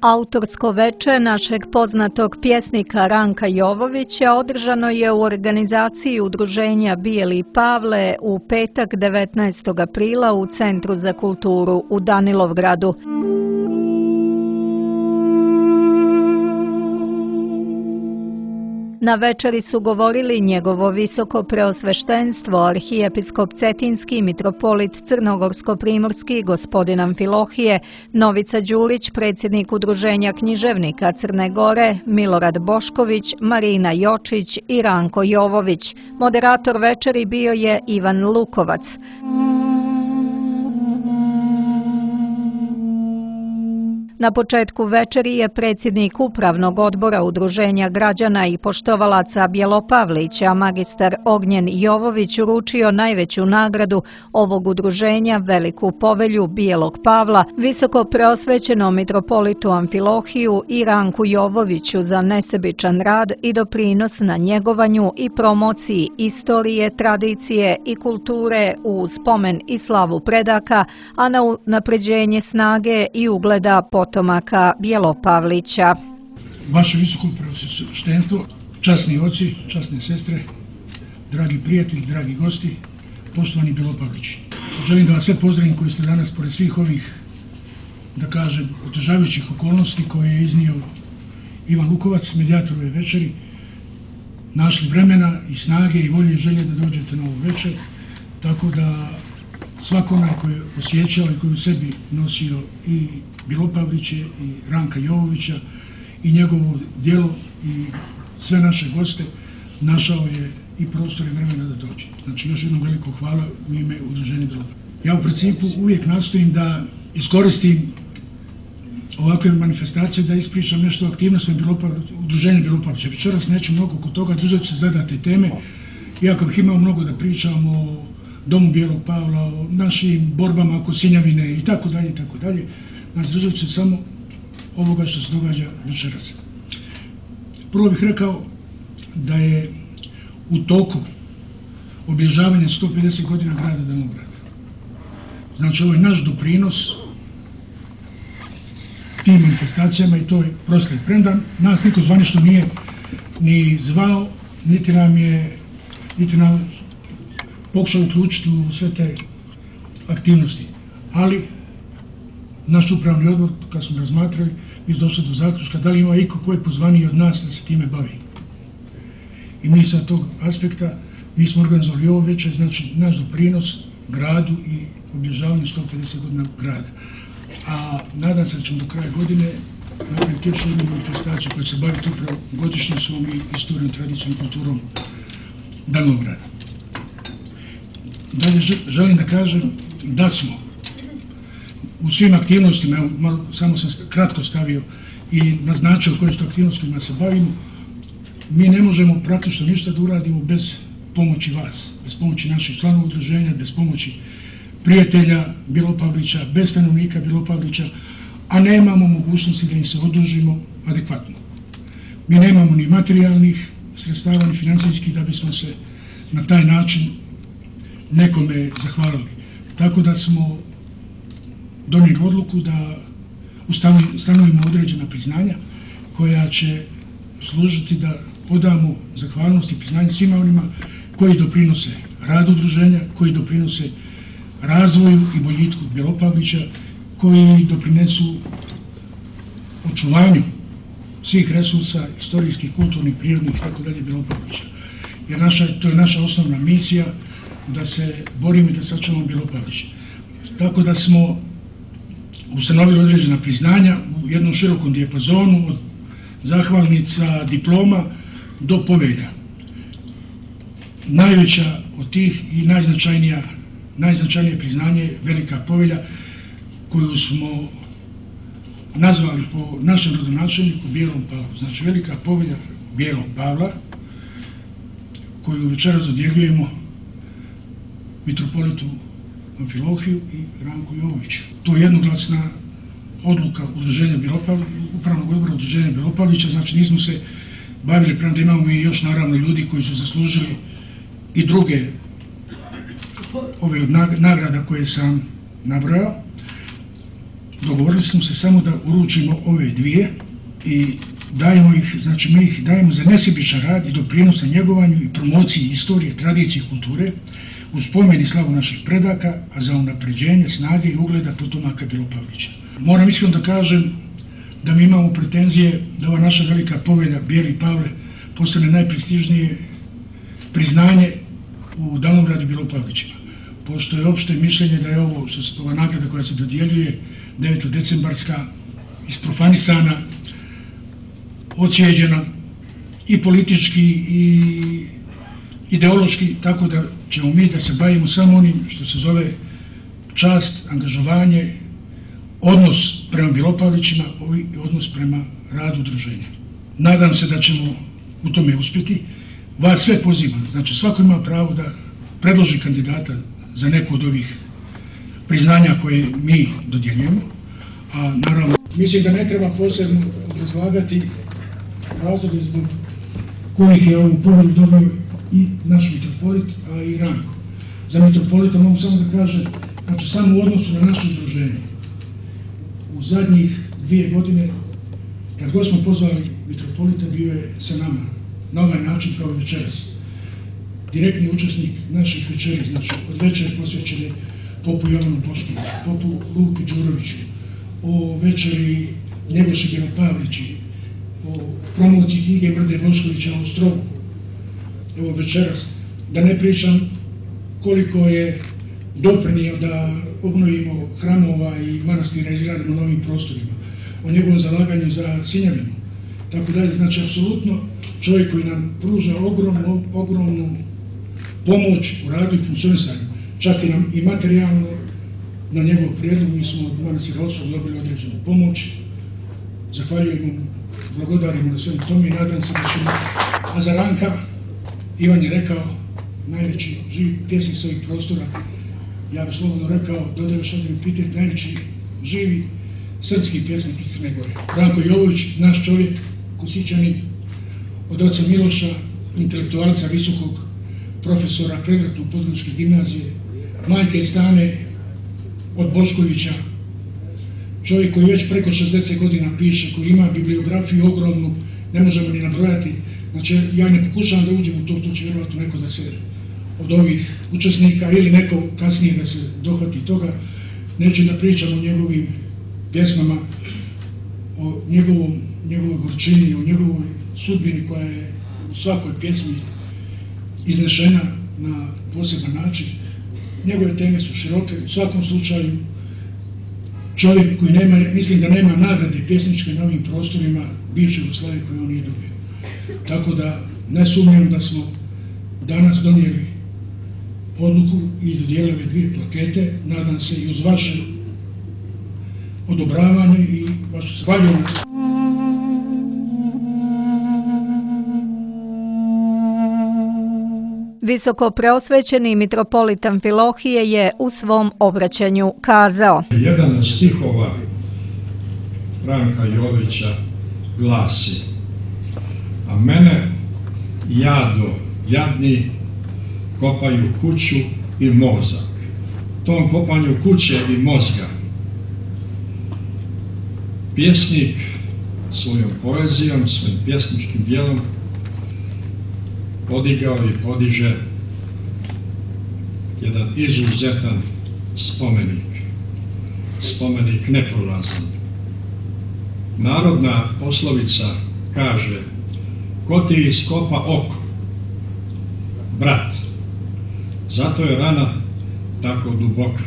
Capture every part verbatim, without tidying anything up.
Autorsko veče našeg poznatog pjesnika Ranka Jovovića održano je u organizaciji Udruženja Bijeli Pavle u petak devetnaestog aprila u Centru za kulturu u Danilovgradu. Na večeri su govorili njegovo visoko preosveštenstvo, arhijepiskop Cetinski, mitropolit Crnogorsko-primorski, gospodin Amfilohije, Novica Đulić, predsjednik Udruženja književnika Crne Gore, Milorad Bošković, Marina Jočić i Ranko Jovović. Moderator večeri bio je Ivan Lukovac. Na početku večeri je predsjednik Upravnog odbora Udruženja građana i poštovalaca Bjelopavlića, magistar Ognjen Jovović, uručio najveću nagradu ovog udruženja, Veliku povelju Bijelog Pavla, visoko preosvećenom mitropolitu Amfilohiju i Ranku Jovoviću za nesebičan rad i doprinos na njegovanju i promociji istorije, tradicije i kulture u spomen i slavu predaka, a na unapređenje snage i ugleda potomaka Bjelopavlića. Vaše visoko preosveštenstvo, časni oci, časne sestre, dragi prijatelji, dragi gosti, poštovani Bjelopavlići. Želim da vas sve pozdravim koji ste danas, pored svih ovih, da kažem, otežavajućih okolnosti koje je iznio Ivan Lukovac, medijator ove večeri, našli vremena i snage i volje i želje da dođete na ovu večer, tako da svako onaj koji je osjećao i koji u sebi nosio i Bjelopavliće i Ranka Jovovića i njegovo djelo i sve naše goste, našao je i prostor i vremena da dođe. Znači, još jedno veliko hvala u ime Udruženja Bjelopavlića. Ja u principu uvijek nastojim da iskoristim ovakve manifestacije, da ispričam nešto o aktivnosti Udruženja Bjelopavlića. Večeras neću mnogo kod toga, držat ću se zadate teme, iako bih imao mnogo da pričam o Domu Bijelog Pavla, o našim borbama oko Sinjavine i tako dalje i tako dalje. Znači, držat ću se samo ovoga što se događa večeras. Prvo bih rekao da je u toku obilježavanje sto pedeset godina grada Danilovgrada. Znači, ovo je naš doprinos tim manifestacijama i to je proslav. Premda nas niko zvanično nije ni zvao, niti nam je, niti nam pokušao uključiti u sve te aktivnosti. Ali naš upravni odbor, kad smo razmatrali, mi smo došli do zaključka da li ima iko ko je pozvaniji od nas da se time bavi. I mi sa tog aspekta, mi smo organizovali ovo večer, znači naš doprinos gradu i obilježavanju sto pedeset godina grada. A nadam se da ćemo do kraja godine napraviti još jednu manifestaciju koja se bavi upravo godišnjicom i istorijom, tradicijom i kulturom Danilovgrada. Dalje želim da kažem da smo u svim aktivnostima, malo, samo sam kratko stavio i naznačio koje su aktivnostima se bavimo, mi ne možemo praktično ništa da uradimo bez pomoći vas, bez pomoći naših članova udruženja, bez pomoći prijatelja Bjelopavlića, bez stanovnika Bjelopavlića, a nemamo mogućnosti da im se odužimo adekvatno. Mi nemamo ni materijalnih sredstava, ni financijskih da bismo se na taj način nekome zahvalili. Tako da smo donijeli odluku da ustanovimo određena priznanja koja će služiti da odamo zahvalnost i priznanje svima onima koji doprinose radu udruženja, koji doprinose razvoju i boljitku Bjelopavlića, koji doprinesu očuvanju svih resursa, istorijskih, kulturnih, prirodnih i tako dalje Bjelopavlića. Jer naša, to je naša osnovna misija, da se borimo i da sačuvamo Bjelopavlića. Tako da smo ustanovili određena priznanja u jednom širokom dijapazonu od zahvalnica, diploma do povelja. Najveća od tih i najznačajnija, najznačajnije priznanje je Velika povelja koju smo nazvali po našem rodonačelniku Bijelom Pavlu. Znači, Velika povelja Bijelog Pavla koju večeras dodjeljujemo mitropolitu Amfilohiju i Ranku Jovoviću. To je jednoglasna odluka Udruženja Bjelopavlića, upravnog odbora Udruženja Bjelopavlića, znači nismo se bavili, prema da imamo i još naravno ljudi koji su zaslužili i druge ove nagrada koje sam nabrojao. dogovorili smo se samo da uručimo ove dvije i dajemo ih, znači mi ih dajemo za nesebičan rad i doprinose njegovanju i promociji istorije, tradicije i kulture, uz pomen i slavu naših predaka, a za unapređenje snage i ugleda potomaka Belopavlića. Moram iskreno da kažem da mi imamo pretenzije da ova naša velika pobjeda Bijeli Pavle postane najprestižnije priznanje u Dalnogradu Belopavlićima, pošto je opšte mišljenje da je ovo, što se ova nagrada koja se dodjeljuje devetodecembarska, isprofanisana, ocijeđena i politički i ideološki, tako da ćemo mi da se bavimo samo onim što se zove čast, angažovanje, odnos prema Belopavlićima i odnos prema radu udruženja. Nadam se da ćemo u tome uspjeti. Vas sve pozivam, znači svako ima pravo da predloži kandidata za neku od ovih priznanja koje mi dodjeljujemo, a naravno mislim da ne treba posebno obrazlagati razloge zbog kojih je ovu pobjedu dobio i naš mitropolit, a i Ranko. Za mitropolita mogu samo da kažem, znači samo u odnosu na naše udruženje, u zadnjih dvije godine, kad god smo pozvali mitropolita, bio je sa nama, na ovaj način kao i večeras. Direktni učesnik naših večeri, znači od večere posvećene popu Jovanu Boškoviću, popu Luki Đuroviću, o večeri Njegoši Belopavlići, o promociji knjige Mrde Boškovića o Ostrogu, evo večeras, da ne pričam koliko je doprinio da obnovimo hramova i manastira, izgradimo na novim prostorima, o njegovom zalaganju za Sinjavinu, tako dalje. Znači, apsolutno čovjek koji nam pruža ogromnu, ogromnu pomoć u radu i funkcionisanju, čak i nam i materijalno, na njegov prijedlog mi smo od manastira Ostroga dobili određenu pomoć. Zahvaljujemo, blagodarimo na svemu tome i nadam se da ćemo, a za Ranka, Ivan je rekao, najveći živi pjesnik s ovih prostora, ja bih slobodno rekao, dodaju još jedan epitet, najveći živi srpski pjesnik iz Crne Gore. Ranko Jovović, naš čovjek, Kosićanin, od oca Miloša, intelektualca visokog, profesora Prevratu Podgoričke gimnazije, majke i stane od Boškovića, čovjek koji već preko šezdeset godina piše, koji ima bibliografiju ogromnu, ne možemo ni nabrojati. Znači, ja ne pokušavam da uđem u to, to će vjerovatno neko da se od ovih učesnika ili neko kasnije da se dohvati toga. Neću da pričam o njegovim pjesmama, o njegovom, njegovoj gorčini, o njegovoj sudbini koja je u svakoj pjesmi iznešena na poseban način. Njegove teme su široke, u svakom slučaju čovjek koji nema, mislim da nema nagrade pjesničke na ovim prostorima bivše Jugoslavije koje on nije dobio. Tako da ne sumnjam da smo danas donijeli odluku i dodijelili dvije plakete, nadam se i uz vaše odobravanje i vašu zahvaljujući. Visoko preosvećeni mitropolit Amfilohije je u svom obraćanju kazao: Jedan od stihova Ranka Jovića glasi: a mene jado, jadni, kopaju kuću i mozak. Tom kopanju kuće i mozga pjesnik svojom poezijom, svojim pjesničkim djelom podigao i podiže jedan izuzetan spomenik, spomenik neprolazan. Narodna poslovica kaže: ko ti iskopa oko, brat, zato je rana tako duboka.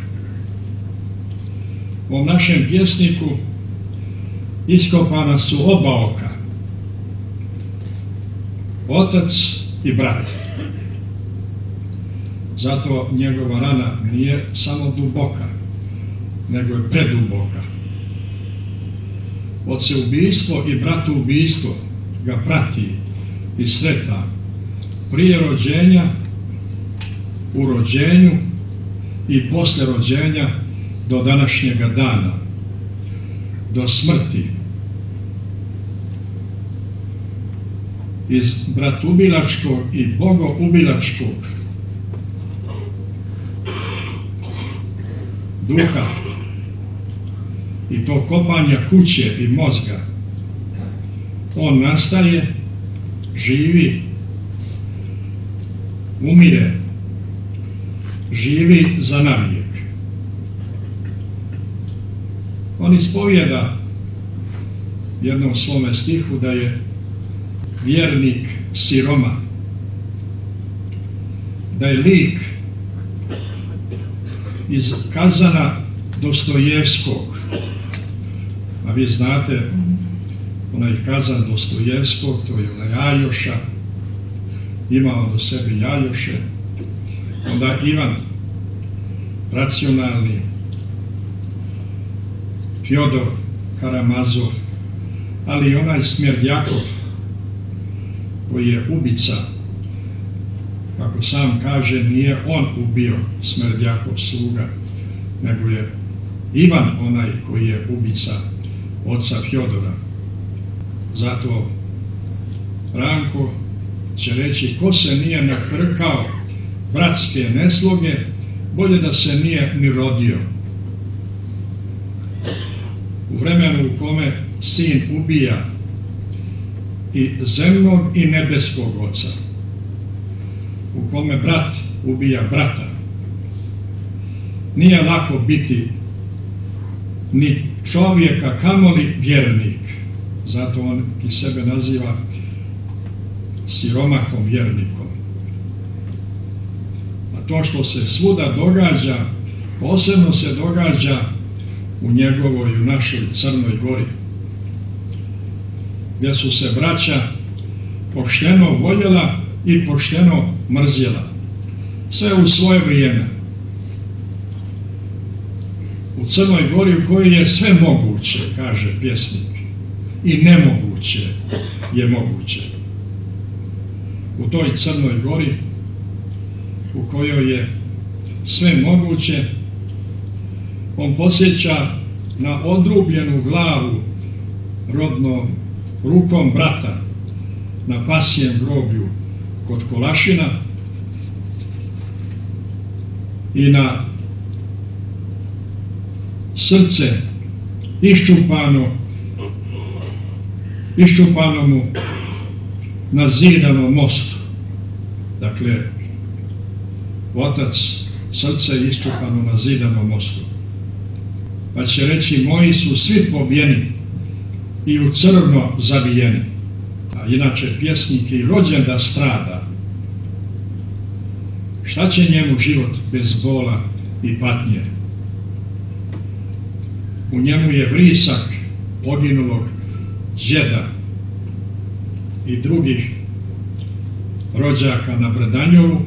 U ovom našem pjesniku iskopana su oba oka, otac i brat. Zato njegova rana nije samo duboka, nego je preduboka. Oceubijstvo i bratoubistvo ga prati i sveta prije rođenja, u rođenju i posle rođenja do današnjega dana, do smrti. Iz bratubilačkog i bogoubilačkog duha i to kopanja kuće i mozga, on nastaje, živi, umire, živi za navijek. On ispovijeda u jednom svome stihu da je vjernik siroma, da je lik iz kazana Dostojevskog, a vi znate onaj kazan Dostojevskog, to je onaj Aljoša, imao do sebe Aljoše, onda Ivan racionalni, Fjodor Karamazov, ali i onaj Smerdjakov koji je ubica, kako sam kaže, nije on ubio Smerdjakov sluga, nego je Ivan onaj koji je ubica oca Fjodora. Zato Ranko će reći, ko se nije nakrkao bratske nesloge, bolje da se nije ni rodio. U vremenu u kome sin ubija i zemnog i nebeskog oca, u kome brat ubija brata, nije lako biti ni čovjeka, kamoli vjernik. Zato on i sebe naziva siromahom vjernikom. A to što se svuda događa, posebno se događa u njegovoj, u našoj Crnoj Gori, gdje su se braća pošteno voljela i pošteno mrzjela. Sve u svoje vrijeme. U Crnoj Gori u kojoj je sve moguće, kaže pjesnik, i nemoguće je moguće. U toj Crnoj Gori u kojoj je sve moguće, on posjeća na odrubljenu glavu rodnom rukom brata na pasjem groblju kod Kolašina i na srce iščupano iščupano mu na zidanom mostu. Dakle, otac, srce je iščupano na zidanom mostu. Pa će reći, moji su svi pobijeni i u crno zabijeni. A inače pjesnik je i rođen da strada. Šta će njemu život bez bola i patnje? U njemu je vrisak poginulog džeda i drugih rođaka na Bredanjovu.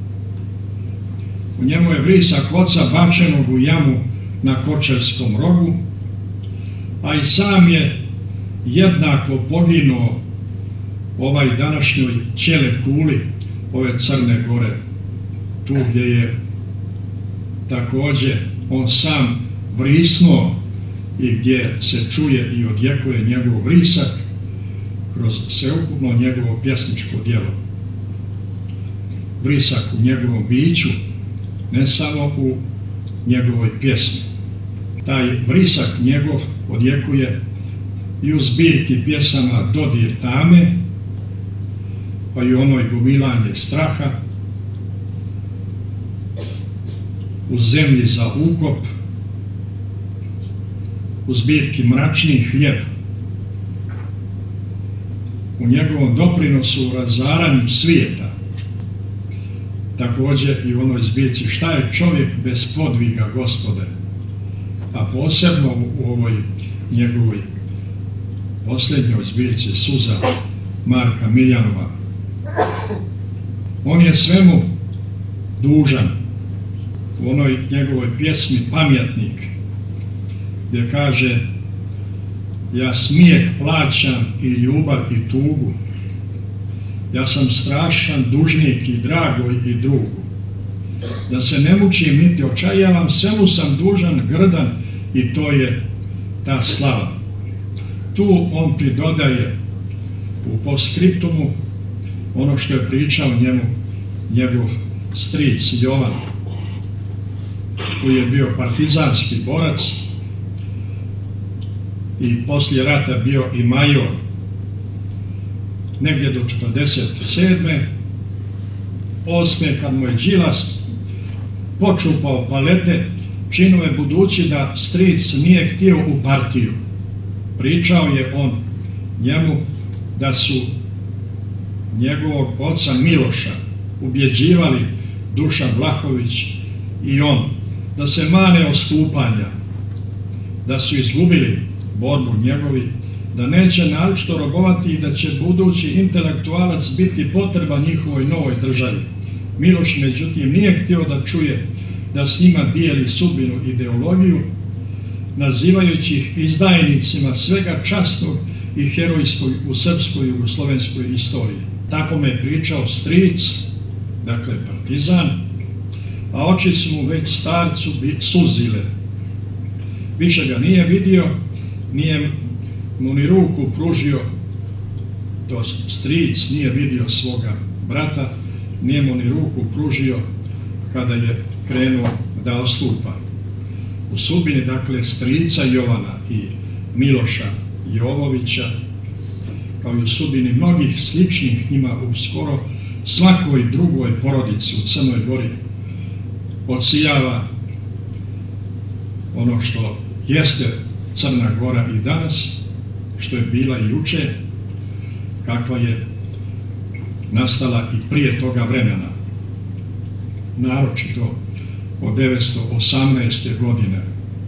U njemu je vrisak oca bačenog u jamu na Kočevskom rogu, a i sam je jednako poginuo ovaj današnjoj ćele kuli ove Crne Gore, tu gdje je također on sam vrisnuo i gdje se čuje i odjekuje njegov vrisak kroz sveukupno njegovo pjesničko djelo. Vrisak u njegovom biću, ne samo u njegovoj pjesmi. Taj vrisak njegov odjekuje i u zbirki pjesama Dodir tame, pa i onoj Gomilanje straha, u Zemlji za ukop, u zbirki Mračni hljeb, u njegovom doprinosu u razaranju svijeta, također i u onoj zbirci Šta je čovjek bez podviga, Gospode, a posebno u ovoj njegovoj posljednjoj zbirci Suza Marka Miljanova. On je svemu dužan. U onoj njegovoj pjesmi Pamjetnik, gdje kaže, ja smijeh plaćam i ljubav i tugu, ja sam strašan dužnik i dragoj i drugu, da se ne mučim niti očajavam, svemu sam dužan, grdan, i to je ta slava. Tu on pridodaje u postskriptumu ono što je pričao njemu njegov stric Jovan, koji je bio partizanski borac i poslije rata bio i major, negdje do četrdeset sedme osme kad mu je Đilas počupao palete, činove, budući da stric nije htio u partiju. Pričao je on njemu da su njegovog oca Miloša ubjeđivali Dušan Vlahović i on da se mane odstupanja, da su izgubili borbu njegovi, da neće naročito robovati i da će budući intelektualac biti potreba njihovoj novoj državi. Miloš međutim nije htio da čuje da s njima dijeli sudbinu ideologiju, nazivajući ih izdajnicima svega časnog i herojskog u srpskoj i jugoslovenskoj istoriji. Tako me je pričao stric, dakle partizan, a oči su mu već starcu suzile. Više ga nije vidio, nije mu ni ruku pružio, to stric nije vidio svoga brata, nije mu ni ruku pružio kada je krenuo da odstupa. U sudbini, dakle, strica Jovana i Miloša Jovovića, kao i u sudbini mnogih sličnih njima u skoro svakoj drugoj porodici u Crnoj Gori, odsijava ono što jeste Crna Gora i danas, što je bila i juče, kakva je nastala i prije toga vremena. Naročito od devetsto osamnaeste. godine.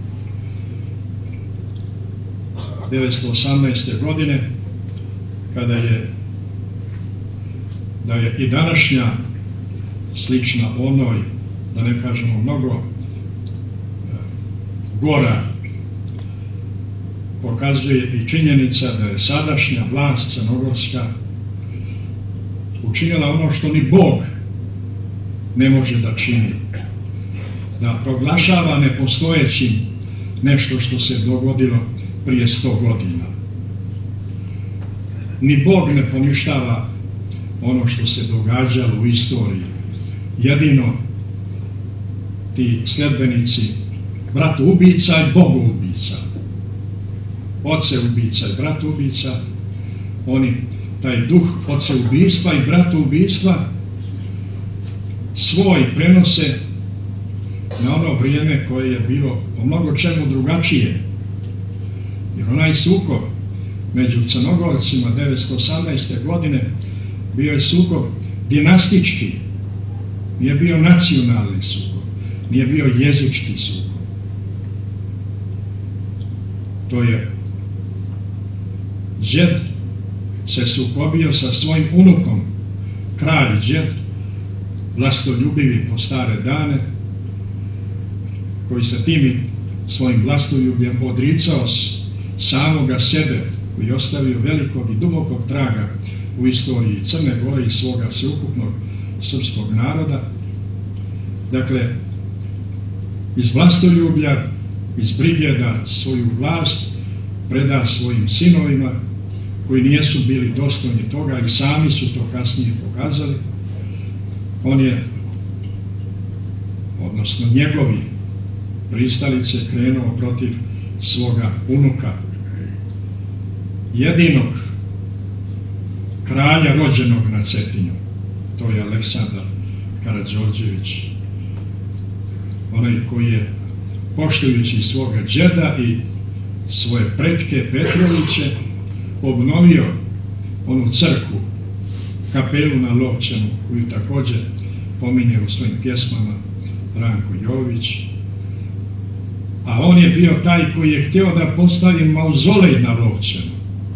devetsto osamnaeste. godine, kada je, da je i današnja slična onoj, da ne kažemo mnogo gora, pokazuje i činjenica da je sadašnja vlast crnogorska učinila ono što ni Bog ne može da čini, da proglašava nepostojećim nešto što se dogodilo prije sto godina. Ni Bog ne poništava ono što se događalo u istoriji. Jedino ti sljedbenici bratu ubica i Bogu ubica, oce ubica i bratu ubica, oni taj duh oce ubistva i bratu ubistva svoj prenose na ono vrijeme koje je bilo o mnogo čemu drugačije. Jer onaj sukob među Crnogorcima devetsto osamnaeste. godine bio je sukob dinastički, nije bio nacionalni sukob, nije bio jezički sukob. To je džed se sukobio sa svojim unukom, kralj džed, vlastoljubivi po stare dane, koji sa tim svojim vlastoljubljem odricao samoga sebe, koji je ostavio velikog i dubokog traga u istoriji Crne Gore i svoga sveukupnog srpskog naroda. Dakle, iz vlastoljublja, iz brige da svoju vlast preda svojim sinovima, koji nijesu bili dostojni toga i sami su to kasnije pokazali, on je, odnosno njegovi pristalice, krenuo protiv svoga unuka, jedinog kralja rođenog na Cetinju, to je Aleksandar Karađorđević, onaj koji je, poštujući svoga džeda i svoje pretke Petroviće, obnovio onu crkvu, kapelu na Lovćenu, koju također pominje u svojim pjesmama Ranko Jović. A on je bio taj koji je htio da postavi mauzolej na Lovćenu.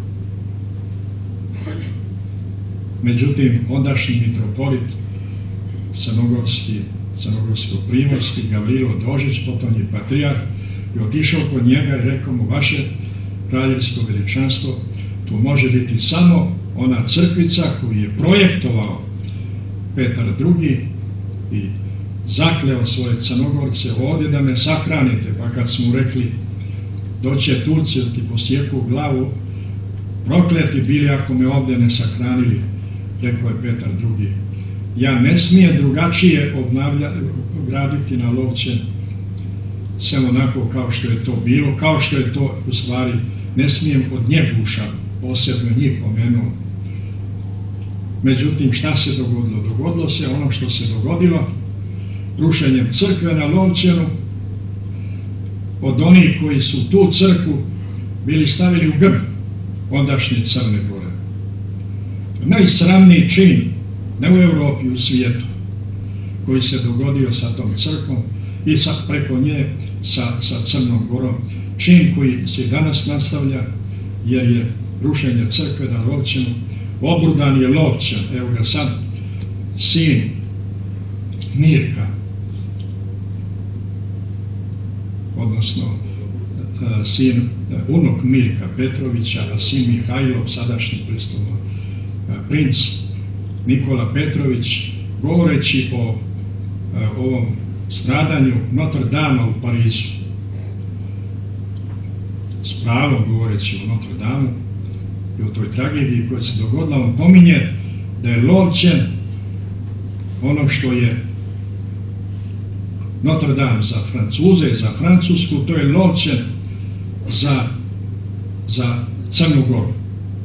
Međutim, ondašnji mitropolit crnogorski, crnogorsko-primorski Gavrilo Dožić, potom je patrijarh, je otišao kod njega i rekao mu: vaše kraljevsko veličanstvo, tu može biti samo ona crkvica koju je projektovao Petar drugi i zakleo svoje Crnogorce ovdje da me sahranite. Pa kad smo rekli: doće Turci da ti posjeku glavu, prokleti bili ako me ovdje ne sahranili, rekao je Petar drugi: ja ne smije drugačije graditi na Lovćen, samo onako kao što je to bilo, kao što je to u stvari ne smijem od Njeguša posebno njih pomenuo. Međutim, šta se dogodilo? Dogodilo se ono što se dogodilo rušenjem crkve na Lovćenu od onih koji su tu crkvu bili stavili u grb ondašnje Crne Gore. Najsramniji čin, ne u Evropi, u svijetu, koji se dogodio sa tom crkvom i sad preko nje sa, sa Crnom Gorom. Čin koji se danas nastavlja, jer je rušenje crkve na Lovćenu. Obrudan je Lovćen, evo ga sad, sin Mirka, odnosno sin, unuk Mirka Petrovića, a sin Mihajlov, sadašnji prestolno princ Nikola Petrović, govoreći o ovom stradanju Notre Dame u Parizu, s pravom govoreći o Notre Dame i o toj tragediji koja se dogodila, on pominje da je Lovćen ono što je Notre Dame za Francuze, za Francusku, to je Lovćen za, za Crnu Goru.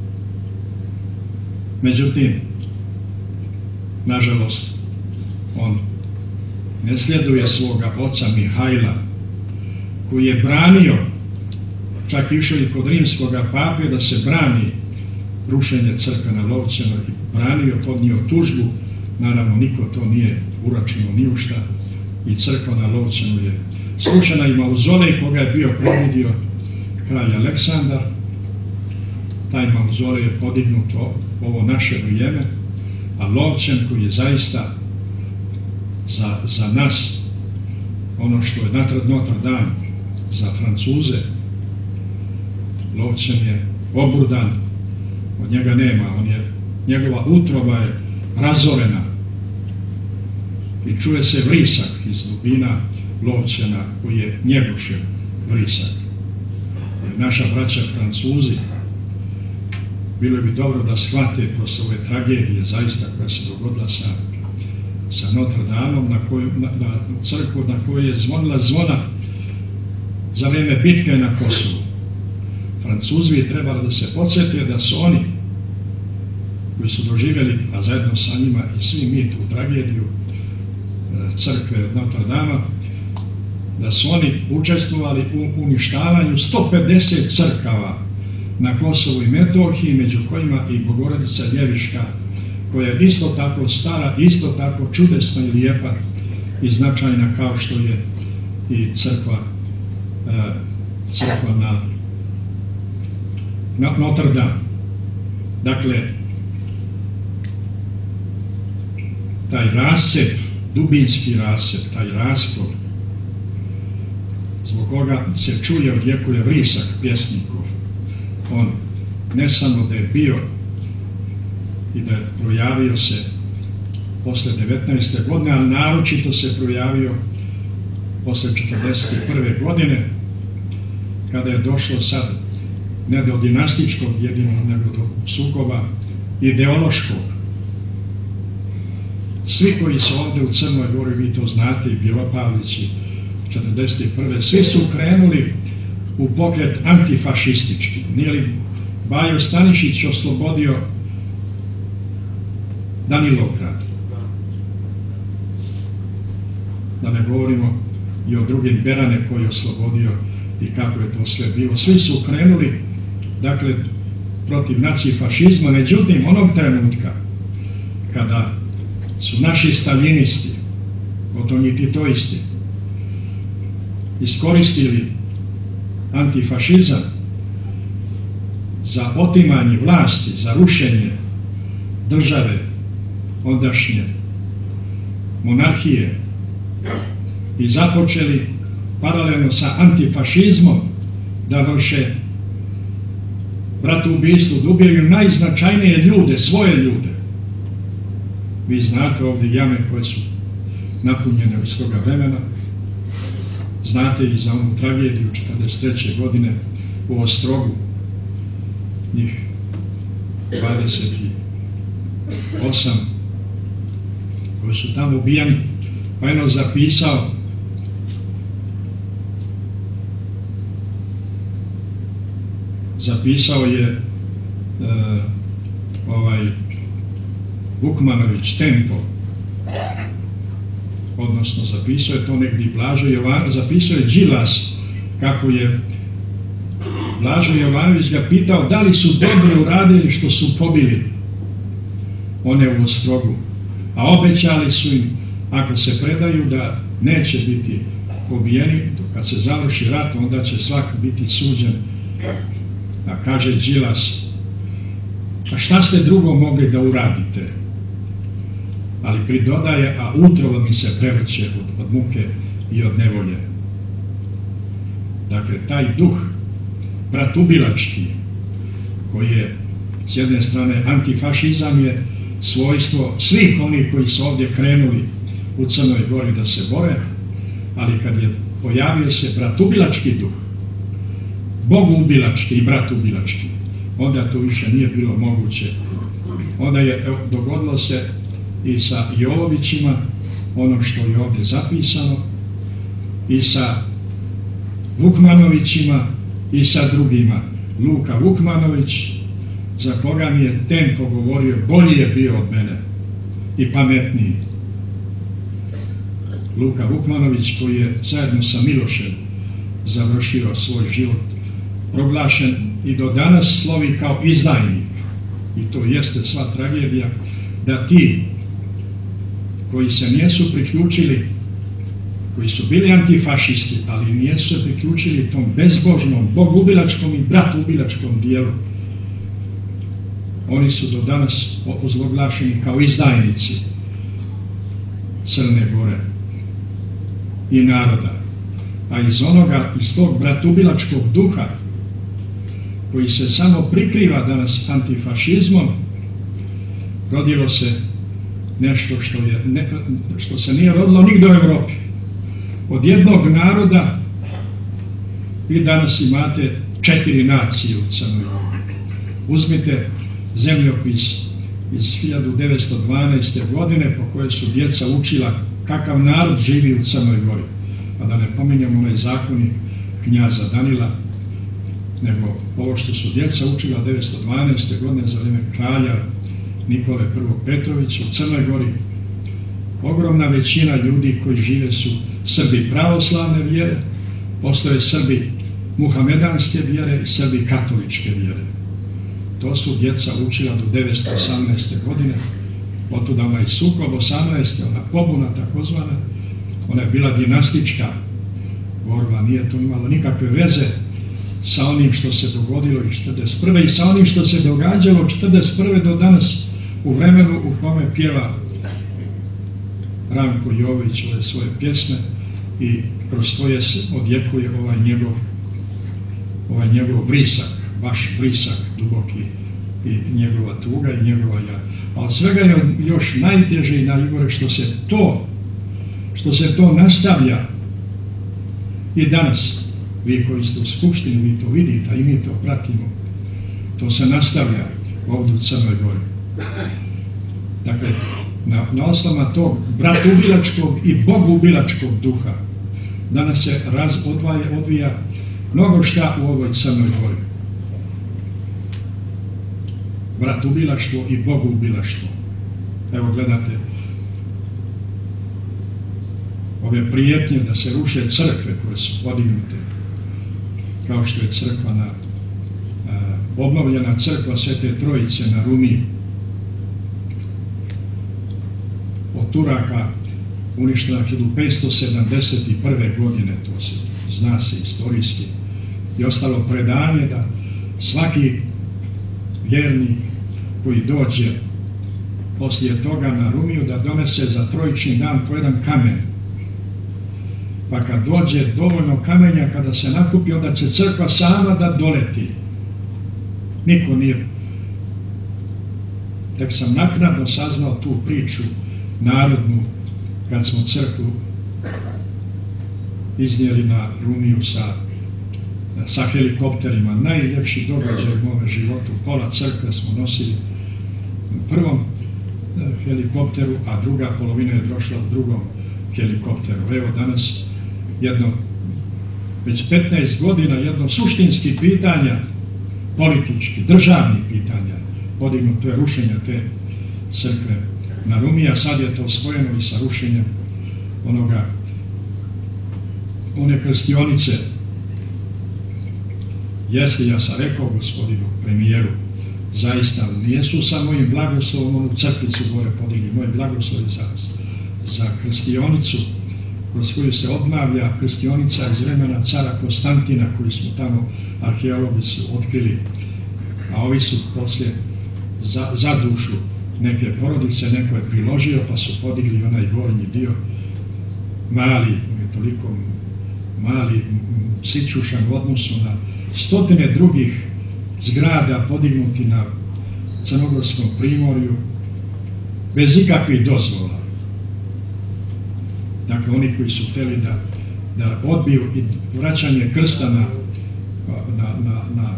Međutim, nažalost, on ne sljeduje svoga oca Mihajla, koji je branio, čak išao i kod rimskoga pape da se brani rušenje crkve na Lovćenu, i branio, podnio tužbu. Naravno, niko to nije uračunao ni u šta, i crkva na Lovćenu je srušena, i mauzolej koga je bio predvidio kralj Aleksandar, taj mauzolej je podignut u ovo naše vrijeme, a Lovćen, koji je zaista za, za nas ono što je Notre Dame za Francuze, Lovćen je obrudan, od njega nema, on je, njegova utroba je razorena i čuje se vrisak iz dubina Lovćena, koji je Njegušev vrisak. Jer naša braća Francuzi, bilo bi dobro da shvate posle ove tragedije zaista koja se dogodila sa, sa Notre Dameom, na, koju, na, na crkvu na kojoj je zvonila zvona za vreme bitke na Kosovu. Francuzi bi trebali da se podsjete da su oni koji su doživjeli, a zajedno sa njima i svi mi tu tragediju crkve od Notre Dame, da su oni učestvovali u uništavanju sto pedeset crkava na Kosovu i Metohiji, među kojima i Bogorodica Ljeviška, koja je isto tako stara, isto tako čudesna i lijepa i značajna kao što je i crkva, crkva na, na Notre Dame. Dakle, taj rascep, dubinski rascep, taj raskol, zbog koga se čuje, odjekuje vrisak pjesnikov, on ne samo da je bio i da je projavio se posle devetnaeste godine, ali naročito se projavio posle četrdeset prve godine, kada je došlo sad ne do dinastičkog jedino, nego do sukoba ideološkog. Svi koji su ovde u Crnoj Gori, vi to znate, i Bjelopavlići, četrdeset prve svi su krenuli u pokret antifašistički. Nije li Bajo Stanišić oslobodio Danilovgrad? Da ne govorimo i o drugim, Berane koji je oslobodio i kako je to sve bilo. Svi su krenuli, dakle, protiv nacifašizma. Međutim, onog trenutka kada su naši staljinisti, potom i titoisti, iskoristili antifašizam za otimanje vlasti, za rušenje države ondašnje monarhije i započeli paralelno sa antifašizmom da vrše bratoubistvo, da ubijaju najznačajnije ljude, svoje ljude. Vi znate ovdje jame koje su napunjene iz toga vremena, znate i za onu tragediju četrdeset treće godine u Ostrogu, njih dvadeset osam koji su tamo ubijani, pa jedno zapisao zapisao je e, ovaj Vukmanović tempo, odnosno zapisao je to negdje Blažo Jovanović, zapisao je Đilas kako je Blažo Jovanović ga pitao da li su dobro uradili što su pobili one u Ostrogu, a obećali su im ako se predaju da neće biti pobijeni, kad se završi rat onda će svak biti suđen. A kaže Đilas, a šta ste drugo mogli da uradite? Ali pridodaje, a utrovo mi se prevrće od, od muke i od nevolje. Dakle, taj duh bratubilački, koji je s jedne strane antifašizam, je svojstvo svih onih koji su ovdje krenuli u Crnoj Gori da se bore, ali kad je pojavio se bratubilački duh, bogubilački i bratubilački, onda to više nije bilo moguće. Onda je dogodilo se i sa Jovovićima ono što je ovdje zapisano, i sa Vukmanovićima i sa drugima. Luka Vukmanović, za koga mi je Tempo govorio, bolji je bio od mene i pametniji. Luka Vukmanović, koji je zajedno sa Milošem završio svoj život, proglašen i do danas slovi kao izdajnik. I to jeste sva tragedija, da ti koji se nisu priključili, koji su bili antifašisti, ali nisu se priključili tom bezbožnom, bogubilačkom i bratubilačkom dijelu, oni su do danas ozloglašeni kao izdajnici Crne Gore i naroda. A iz onoga, iz tog bratubilačkog duha, koji se samo prikriva danas antifašizmom, rodilo se nešto što, je, ne, što se nije rodilo nigdje u Evropi. Od jednog naroda vi danas imate četiri nacije u Crnoj Gori. Uzmite zemljopis iz hiljadu devetsto dvanaeste. godine po kojoj su djeca učila kakav narod živi u Crnoj Gori. Pa da ne pominjamo onaj zakonik knjaza Danila, nego ovo što su djeca učila devetsto dvanaeste. godine za vrijeme kralja Nikole I. Petrovića u Crnoj Gori. Ogromna većina ljudi koji žive su Srbi pravoslavne vjere, postoje Srbi muhamedanske vjere i Srbi katoličke vjere. To su djeca učila do devetsto osamnaeste. godine, otuda onaj sukob osamnaeste. ona pobuna takozvana, ona je bila dinastička borba, nije to imalo nikakve veze sa onim što se dogodilo i četrdeset prve. i sa onim što se događalo od četrdeset prve do danas, u vremenu u kome pjeva Ranko Jovović ove svoje pjesme i kroz koje se odjekuje ovaj njegov ovaj njegov brisak, baš brisak duboki i njegova tuga i njegova ja. Ali svega je još najteže i najgore što se to što se to nastavlja i danas. Vi koji ste u Skupštini, vi to vidite, a i mi to pratimo. To se nastavlja ovdje u Crnoj Gori. Dakle, na, na osnovama tog bratubilačkog i bogubilačkog duha danas se raz, odvaja, odvija mnogo šta u ovoj Crnoj Gori. Bratubilaštvo i bogubilaštvo. Evo gledate ove prijetnje da se ruše crkve koje su podignute, kao što je crkva na a, obnovljena crkva Svete Trojice na Rumiji, od Turaka uništena hiljadu petsto sedamdeset prve. godine, to se zna se istorijski, i ostalo predanje da svaki vjernik koji dođe poslije toga na Rumiju da donese za Trojični dan po jedan kamen. Pa kad dođe dovoljno kamenja, kada se nakupi, onda će crkva sama da doleti. Niko nije. Tek sam naknadno saznao tu priču narodnu, kad smo crkvu iznijeli na Rumiju sa, sa helikopterima. Najljepši događaj u mome životu. Pola crkve smo nosili u prvom helikopteru, a druga polovina je došla u drugom helikopteru. Evo danas jedno, već petnaest godina, jedno suštinski pitanja politički, državnih pitanja podignuto je rušenje te crkve na Rumi, a sad je to spojeno i sa rušenjem onoga, one krstionice. Jeste, ja sam rekao gospodinu premijeru, zaista nijesu sa mojim blagoslovom onu crkvicu gore podigli, moj blagoslov je za, za krstionicu kroz koju se obnavlja krstionica iz vremena cara Konstantina, koju smo tamo arheologi su otkrili, a ovi su poslije za, za dušu neke porodice, neko je priložio pa su podigli onaj gornji dio, mali, je toliko mali, sićušan u odnosu na stotine drugih zgrada podignuti na Crnogorskom primorju bez ikakvih dozvola. Dakle, oni koji su htjeli da, da odbiju i vraćanje krsta na, na, na, na,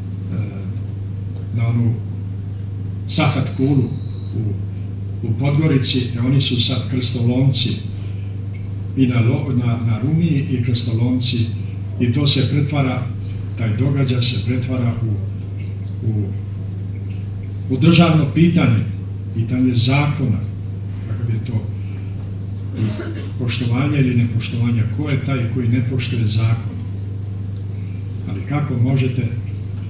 na onu Sahat kulu u, u Podgorici, te oni su sad krstolomci i na, na, na Rumiji i krstolomci, i to se pretvara, taj događaj se pretvara u, u, u državno pitanje, pitanje zakona, kakav je to poštovanje ili nepoštovanje, ko je taj koji ne poštuje zakon. Ali kako možete e,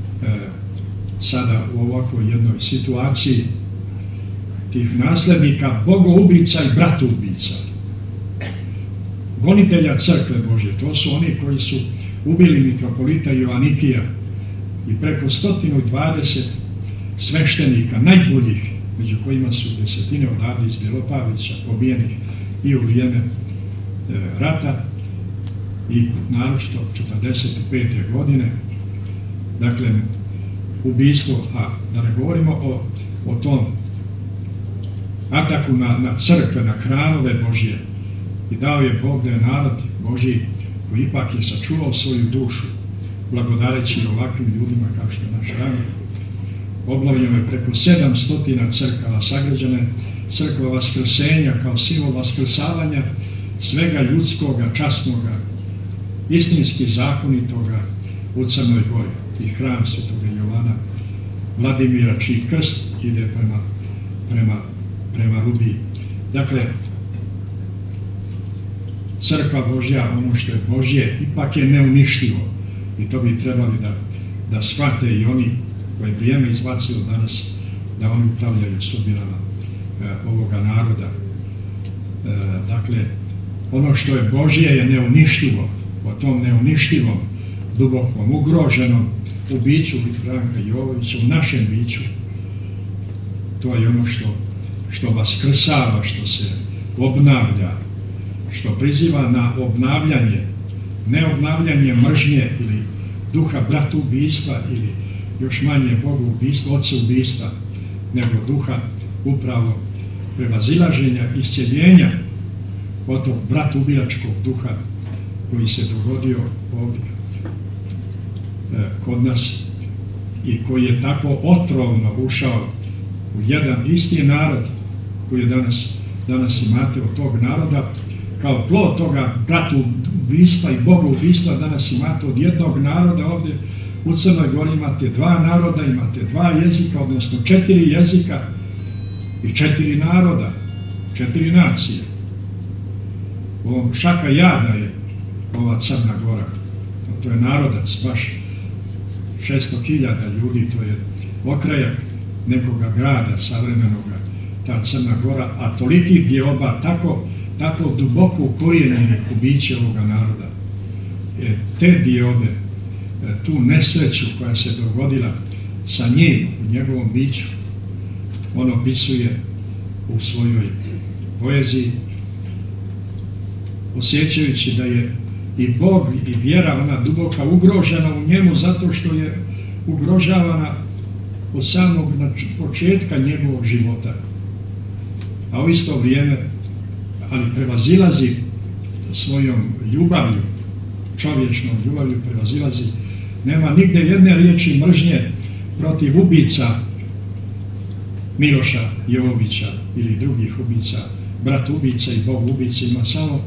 sada u ovakvoj jednoj situaciji tih naslednika bogoubica i bratoubica, gonitelja crkve Božje, to su oni koji su ubili mitropolita Joanikija i preko sto dvadeset sveštenika, najboljih, među kojima su desetine odavde iz Bjelopavlića pobijenih i u vrijeme e, rata i naročito četrdeset pete godine. Dakle, ubijstvo, a da ne govorimo o, o tom ataku na, na crkve, na hramove Božje, i dao je Bog da je narod Božji koji ipak je sačuvao svoju dušu blagodareći ovakvim ljudima kao što je naš hram. Obnovljeno je preko sedamsto crkava, sagrađene crkva Vaskrsenja kao simbol vaskrsavanja svega ljudskoga, časnoga, istinski zakonitoga u Crnoj Gori, i hram Svetoga Jovana Vladimira, čiji krst ide prema, prema, prema Rubiji. Dakle, crkva Božja, ono što je Božje, ipak je neuništivo, i to bi trebali da, da shvate i oni koje vrijeme izbacilo danas, da oni upravljaju sudbinama e, ovoga naroda. E, dakle, ono što je Božje je neuništivo. O tom neuništivom, dubokom, ugroženom u biću Franka Jovovića, u našem biću, to je ono što, što vas krsava, što se obnavlja, što priziva na obnavljanje, ne obnavljanje mržnje ili duha bratoubistva ili još manje bogoubistva, oceubistva, nego duha upravo prevazilaženja, isceljenja od tog bratoubijačkog duha koji se dogodio ovdje e, kod nas i koji je tako otrovno ušao u jedan isti narod koji je danas, danas imate od tog naroda, kao plod toga bratoubistva i bogoubistva danas imate od jednog naroda. Ovdje u Crnoj Gori imate dva naroda, imate dva jezika, odnosno četiri jezika i četiri naroda, četiri nacije. U ovom šaka jada je ova Crna Gora, to je narodac, baš šesto hiljada ljudi, to je okrajak nekoga grada savremenoga, ta Crna Gora, a toliki dioba, tako, tako duboko ukorijenjene u biće ovoga naroda. E, te diobe, e, tu nesreću koja se dogodila sa njim, u njegovom biću, on opisuje u svojoj poeziji, osjećajući da je i Bog i vjera, ona duboka, ugrožena u njemu zato što je ugrožavana od samog početka njegovog života. A u isto vrijeme, ali prevazilazi svojom ljubavlju, čovječnom ljubavlju prevazilazi, nema nigde jedne riječi mržnje protiv ubica Miloša Jovovića ili drugih ubica, brat ubica i Bog ubica, ima samo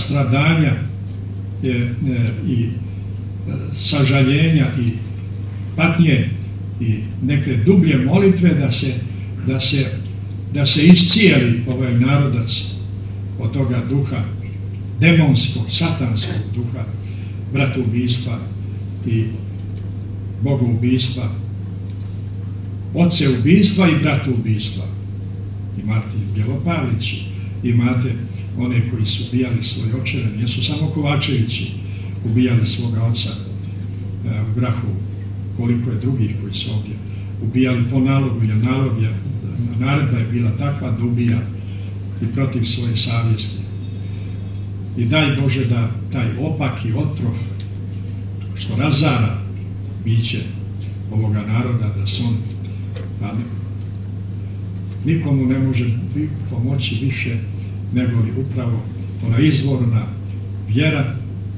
sastradanja e, e, i e, sažaljenja i patnje i neke dublje molitve da se, da se, da se iscijeli ovaj narodac od toga duha, demonskog, satanskog duha, bratoubistva i bogoubistva, oceubistva i bratoubistva. Imate Bjelopavlići, imate one koji su ubijali svoje očeve, nisu samo Kovačevići ubijali svoga oca u Grahovu, koliko je drugih koji su ovdje ubijali po nalogu, jer nalog je, naredba je bila takva da ubija i protiv svoje savjesti. I daj Bože da taj opaki otrov što razara biće ovoga naroda, da se on pa, nikomu ne može pomoći više nego li upravo ona izvorna vjera,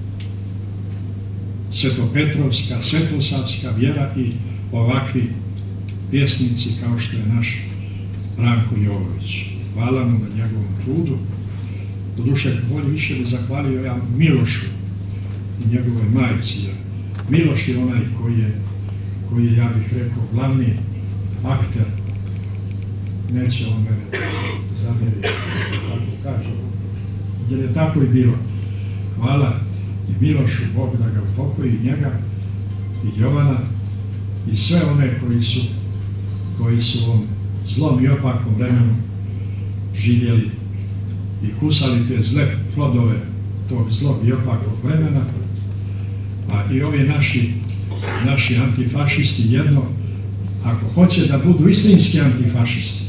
svetopetrovska, svetosavska vjera i ovakvi pjesnici kao što je naš Branko Jovović. Hvala mu na njegovom trudu. Doduše, bolje više bi zahvalio ja Milošu i njegovoj majci. Miloš je onaj koji je, koji je, ja bih rekao, glavni akter. Neće on mene zamjeriti, kako kažem, jer je tako i bilo. Hvala i Milošu, Bog da ga upokoji, njega i Jovana i sve one koji su, koji su u ovom zlom i opakom vremenu živjeli i kusali te zle plodove tog zlog i opakog vremena, a i ovi naši, naši antifašisti jedno, ako hoće da budu istinski antifašisti,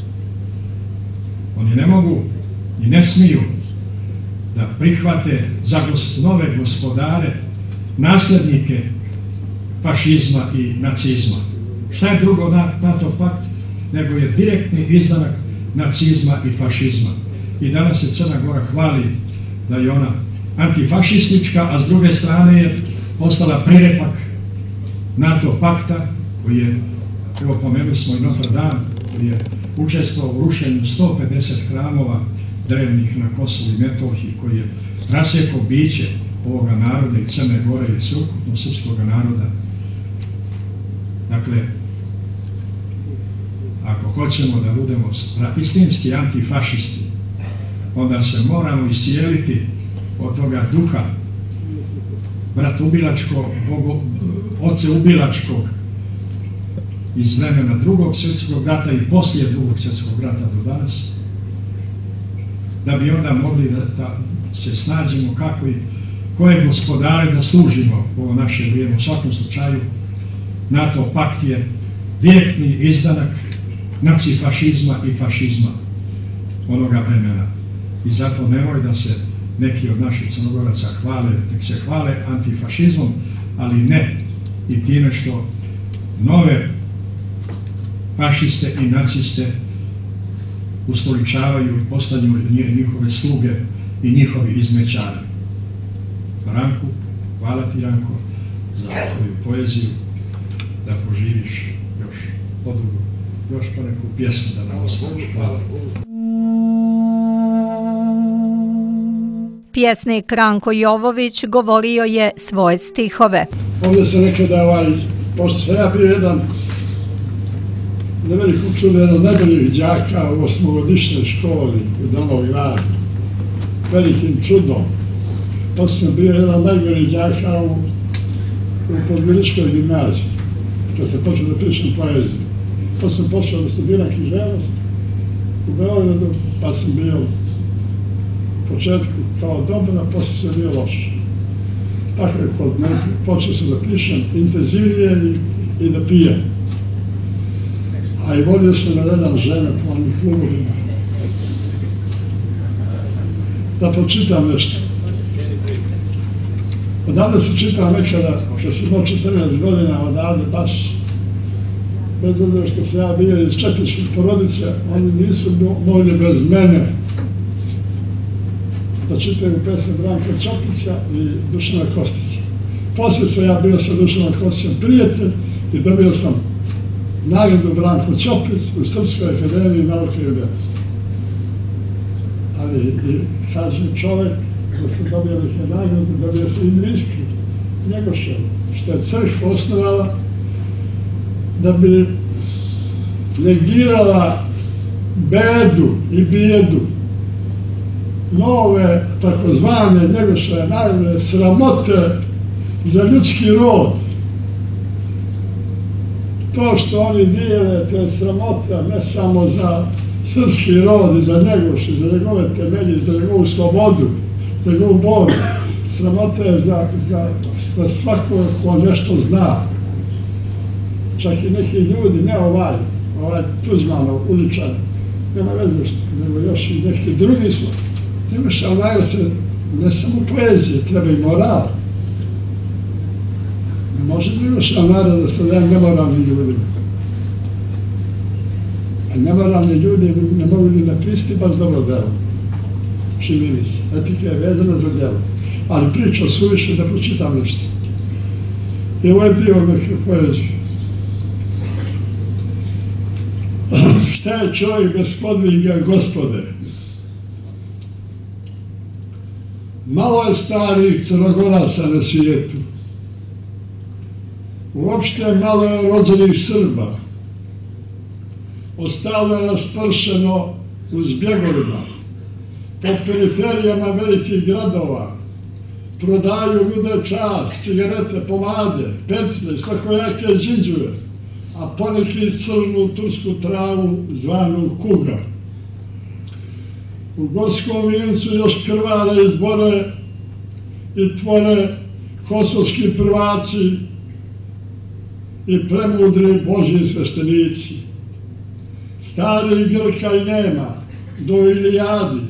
oni ne mogu i ne smiju da prihvate za nove gospodare naslednike fašizma i nacizma. Šta je drugo NATO pakt nego je direktni izdanak nacizma i fašizma. I danas se Crna Gora hvali da je ona antifašistička, a s druge strane je postala prirepak NATO pakta, koji je, evo pomenuli smo i Notre Dame, koji je učestvovao u rušenju sto pedeset hramova drevnih na Kosovu i Metohiji, koji je rasjekao biće ovoga naroda i Crne Gore i sveukupno srpskog naroda. Dakle, ako hoćemo da budemo istinski antifašisti, onda se moramo iscijeliti od toga duha bratubilačkog, oceubilačkog iz vremena drugog svjetskog rata i poslije drugog svjetskog rata do danas, da bi onda mogli da, da se snađemo kako i koje gospodare da služimo u ovo naše vrijeme. U svakom slučaju, NATO pakt je direktni izdanak nacifašizma i fašizma onoga vremena. I zato nemoj da se neki od naših Crnogoraca hvale, nek se hvale antifašizmom, ali ne i time što nove fašiste i naciste ustoličavaju i postavljaju njihove sluge i njihovi izmećari. Ranku, hvala ti Ranko za tvoju poeziju, da poživiš još podugo, još po neku pjesmu da nam ostaviš. Hvala. Pjesnik Ranko Jovović govorio je svoje stihove. Ovdje se rekao da ovaj, pošto sam ja bio jedan na velik učun, jedan najboljih đaka u osmogodišnjoj školi u Novog Gradu, velikim čudom. Poslije sam bio jedan najboljih đaka u, u Podgoričkoj gimnaziji, kad sam počeo da pišem poeziju. To sam počeo da studiram književnost u Beogradu, pa sam bio u početku kao dobro, a poslije sam bio loš. Tako je kod mene, počeo sam da pišem intenzivnije i, i da pijem. A i vodio sam na redan žene po onim klubovima. Da pročitam nešto. Odavde se čitam nekada, kad sam imao četrnaest godina, odavde baš, bez obzira što sam ja bio iz četničkih porodice, oni nisu mogli bez mene da čitaju pesme Branka Čopića i Dušana Kostića. Poslije sam ja bio sa Dušanom Kostićem prijatelj i dobio sam nagradu Branko Ćopić u Srpskoj akademiji nauke i umjetnosti. Ali i kažem čovjek da sam dobio neke nagrade, dobio sam iz Riski, Njegošev, što je crkva osnovala da bi negirala bedu i bijedu, nove, takozvane Njegoševe najave, sramote za ljudski rod. To što oni dijele, to je sramota ne samo za srpski rod i za Njegoš, i za njegove temelje, za njegovu slobodu, za njegovu borbu. Sramota je za, za, za svako ko nešto zna. Čak i neki ljudi, ne ovaj, ovaj Tuđmanov uličar, nema veze što, nego još i neki drugi su. Nemaš, ali najve se, ne samo poezije, treba i moral. Ne može da imaš narod da se daje nemoralnim ljudima. A nemoralni ljudi ne mogu ni napisati baš dobro delo. Čini mi se. Etika je vezana za delo. Ali priča suviše da pročitam nešto. I ovo je dio neke poezije. Šta je čovjek bez podviga, gospode? Malo je starih Crnogoraca na svijetu. Uopšte malo je rođenih Srba. Ostalo je raspršeno u zbjegovima, po periferijama velikih gradova. Prodaju ljude čast, cigarete, pomade, petlje, svakojake džiđuje, a poneki crnu tursku travu zvanu kuga. U Gorskom Vincu još krvare izbore i tvore kosovski prvaci i premudri Božji sveštenici. Stari Grka i nema, do Ilijadi.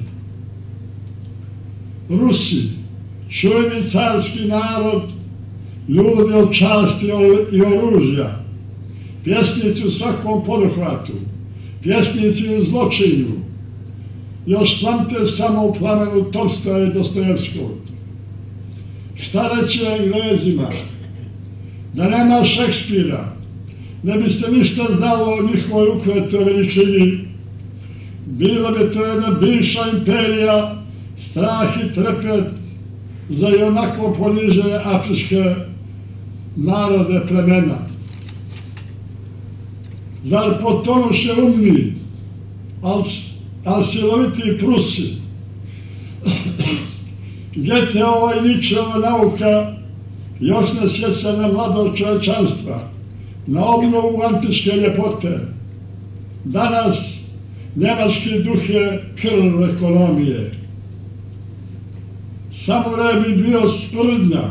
Rusi, čujni carski narod, ljudi od časti i oružja, pjesnici u svakom poduhvatu, pjesnici u zločinu, još plamte samo u plamenu Tolstoja i Dostojevskog. Šta reći Englezima? Da nema Šekspira, ne bi se ništa znalo o njihovoj ukletoj veličini. Bila bi to jedna bivša imperija, strah i trepet za i onako ponižene afričke narode plemena. Zar potonuše umni, al siloviti Prusi? Goetheova i Nietzscheova nauka još ne sjeća na mladog čovječanstva, na obnovu antičke ljepote. Danas njemački duh je krv ekonomije. Samuraj bi bio sprdnja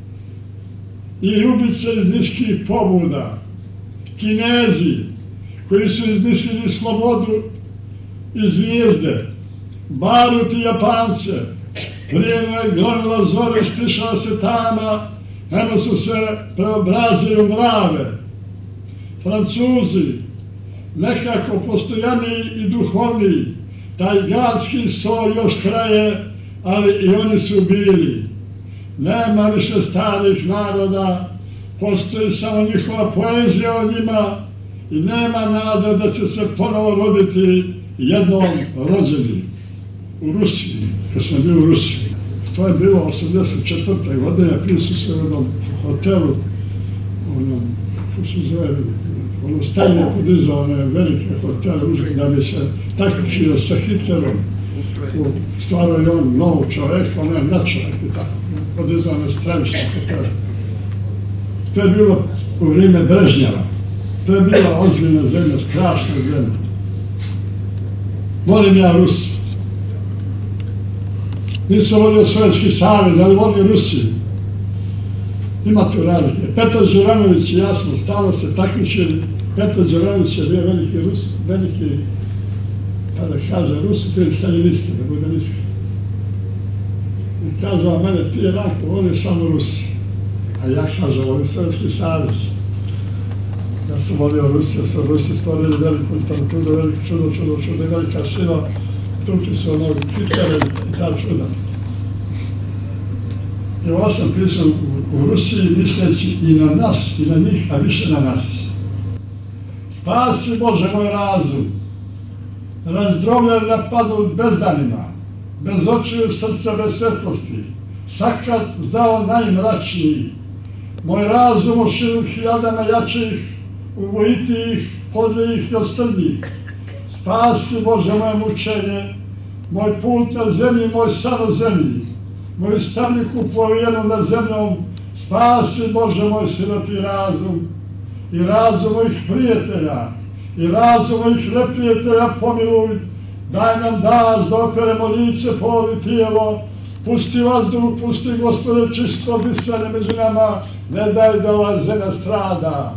i ubice iz niskih pobuda. Kinezi koji su izmislili slobodu i zvijezde, baruti Japance, vrijeme je gronila zore, stišala se tama, eno su se preobrazili u mrave. Francuzi, nekako postojaniji i duhovniji, taj gadski so još traje, ali i oni su bili. Nema više starih naroda, postoji samo njihova poezija o njima i nema nade da će se ponovo roditi jednom rođeni. U Rusiji, kad sam bio u Rusiji, to je bilo osamdeset četvrte godine, prisustujem u jednom hotelu, onom, kako se zove, ono Stalin je podizao one velike hotele, da bi se takmičio sa Hitlerom. U stvaru je on nov čovjek, on je načovjek i tako, podizao one stravične hotele. To je bilo u vrijeme Brežnjeva. To je bila ozbiljna zemlja, strašna zemlja. Volim ja Rusiju. Nisam volio Sovjetski savez, ali volim Rusiju. Ima tu razlike. Petar Đuranović i ja smo stalno se takmičili. Petar Đuranović je bio veliki Rus, veliki, kada kaže Rusi, to je staljinisti, da bude iskren. I kaže, a mene ti je lako, voli samo Rusi. A ja kaže, volim Sovjetski savez. Ja sam volio Rusiju, sam Rusi stvorili veliku literaturu, veliko čudo, čudo, čudo, velika sila. Tukli su onog Hitlera i ta čuda. I ovo sam pisao u Rusiji, misleći i na nas, i na njih, a više na nas. Spasi Bože moj razum, razdrobljen na padu bezdanima, bez očiju srca, bez svetlosti, sakrat zao najmračniji, moj razum u širu hiljadama jačih, uvojiti ih, podri ih i ostrnji. Spasi, Bože, moje mučenje, moj put na zemlji, moj san na zemlji, moju stavljiku povijenu nad zemljom. Spasi, Bože, moj siroti razum i razum mojih prijatelja i razum mojih neprijatelja pomiluj. Daj nam das da operemo lice, pol i tijelo. Pusti vazduh, pusti, Gospode, čisto disanje među nama. Ne daj da ova zemlja strada.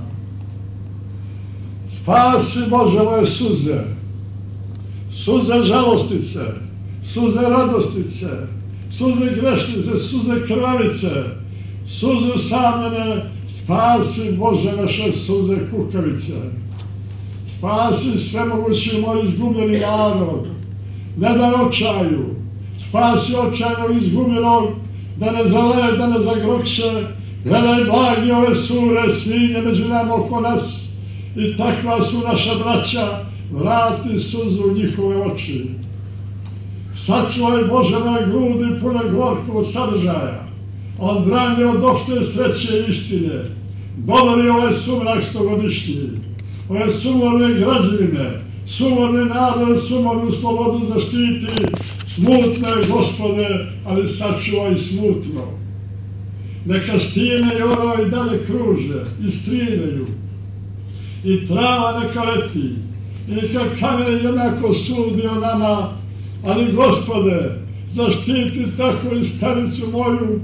Spasi, Bože, moje suze, suze žalostice, suze radostice, suze grešnice, suze krvavice, suze usamljene. Spasi, Bože, naše suze kukavice. Spasi svemogući moj izgubljeni narod. Ne daj očaju. Spasi očajnog izgubljenog, da ne zaleje, da ne zagrokše. Gledaj blagi ove sure, svinje među nama oko nas. I takva su naša braća. Vrati suzu u njihove oči. Sačuvaj, Bože, moje grudi pune gorkog sadržaja. On brani od opšte sreće i istine. Govori ovaj sumrak stogodišnji. Ove sumorne građevine, sumorne narode, sumornu slobodu zaštiti. Smutno je, Gospode, ali sačuvaj smutno. Neka stine i oro i dalje kruže i strineju. I trava neka leti. I neka kamen jednako sudi o nama. Ali, Gospode, zaštiti tako i staricu moju.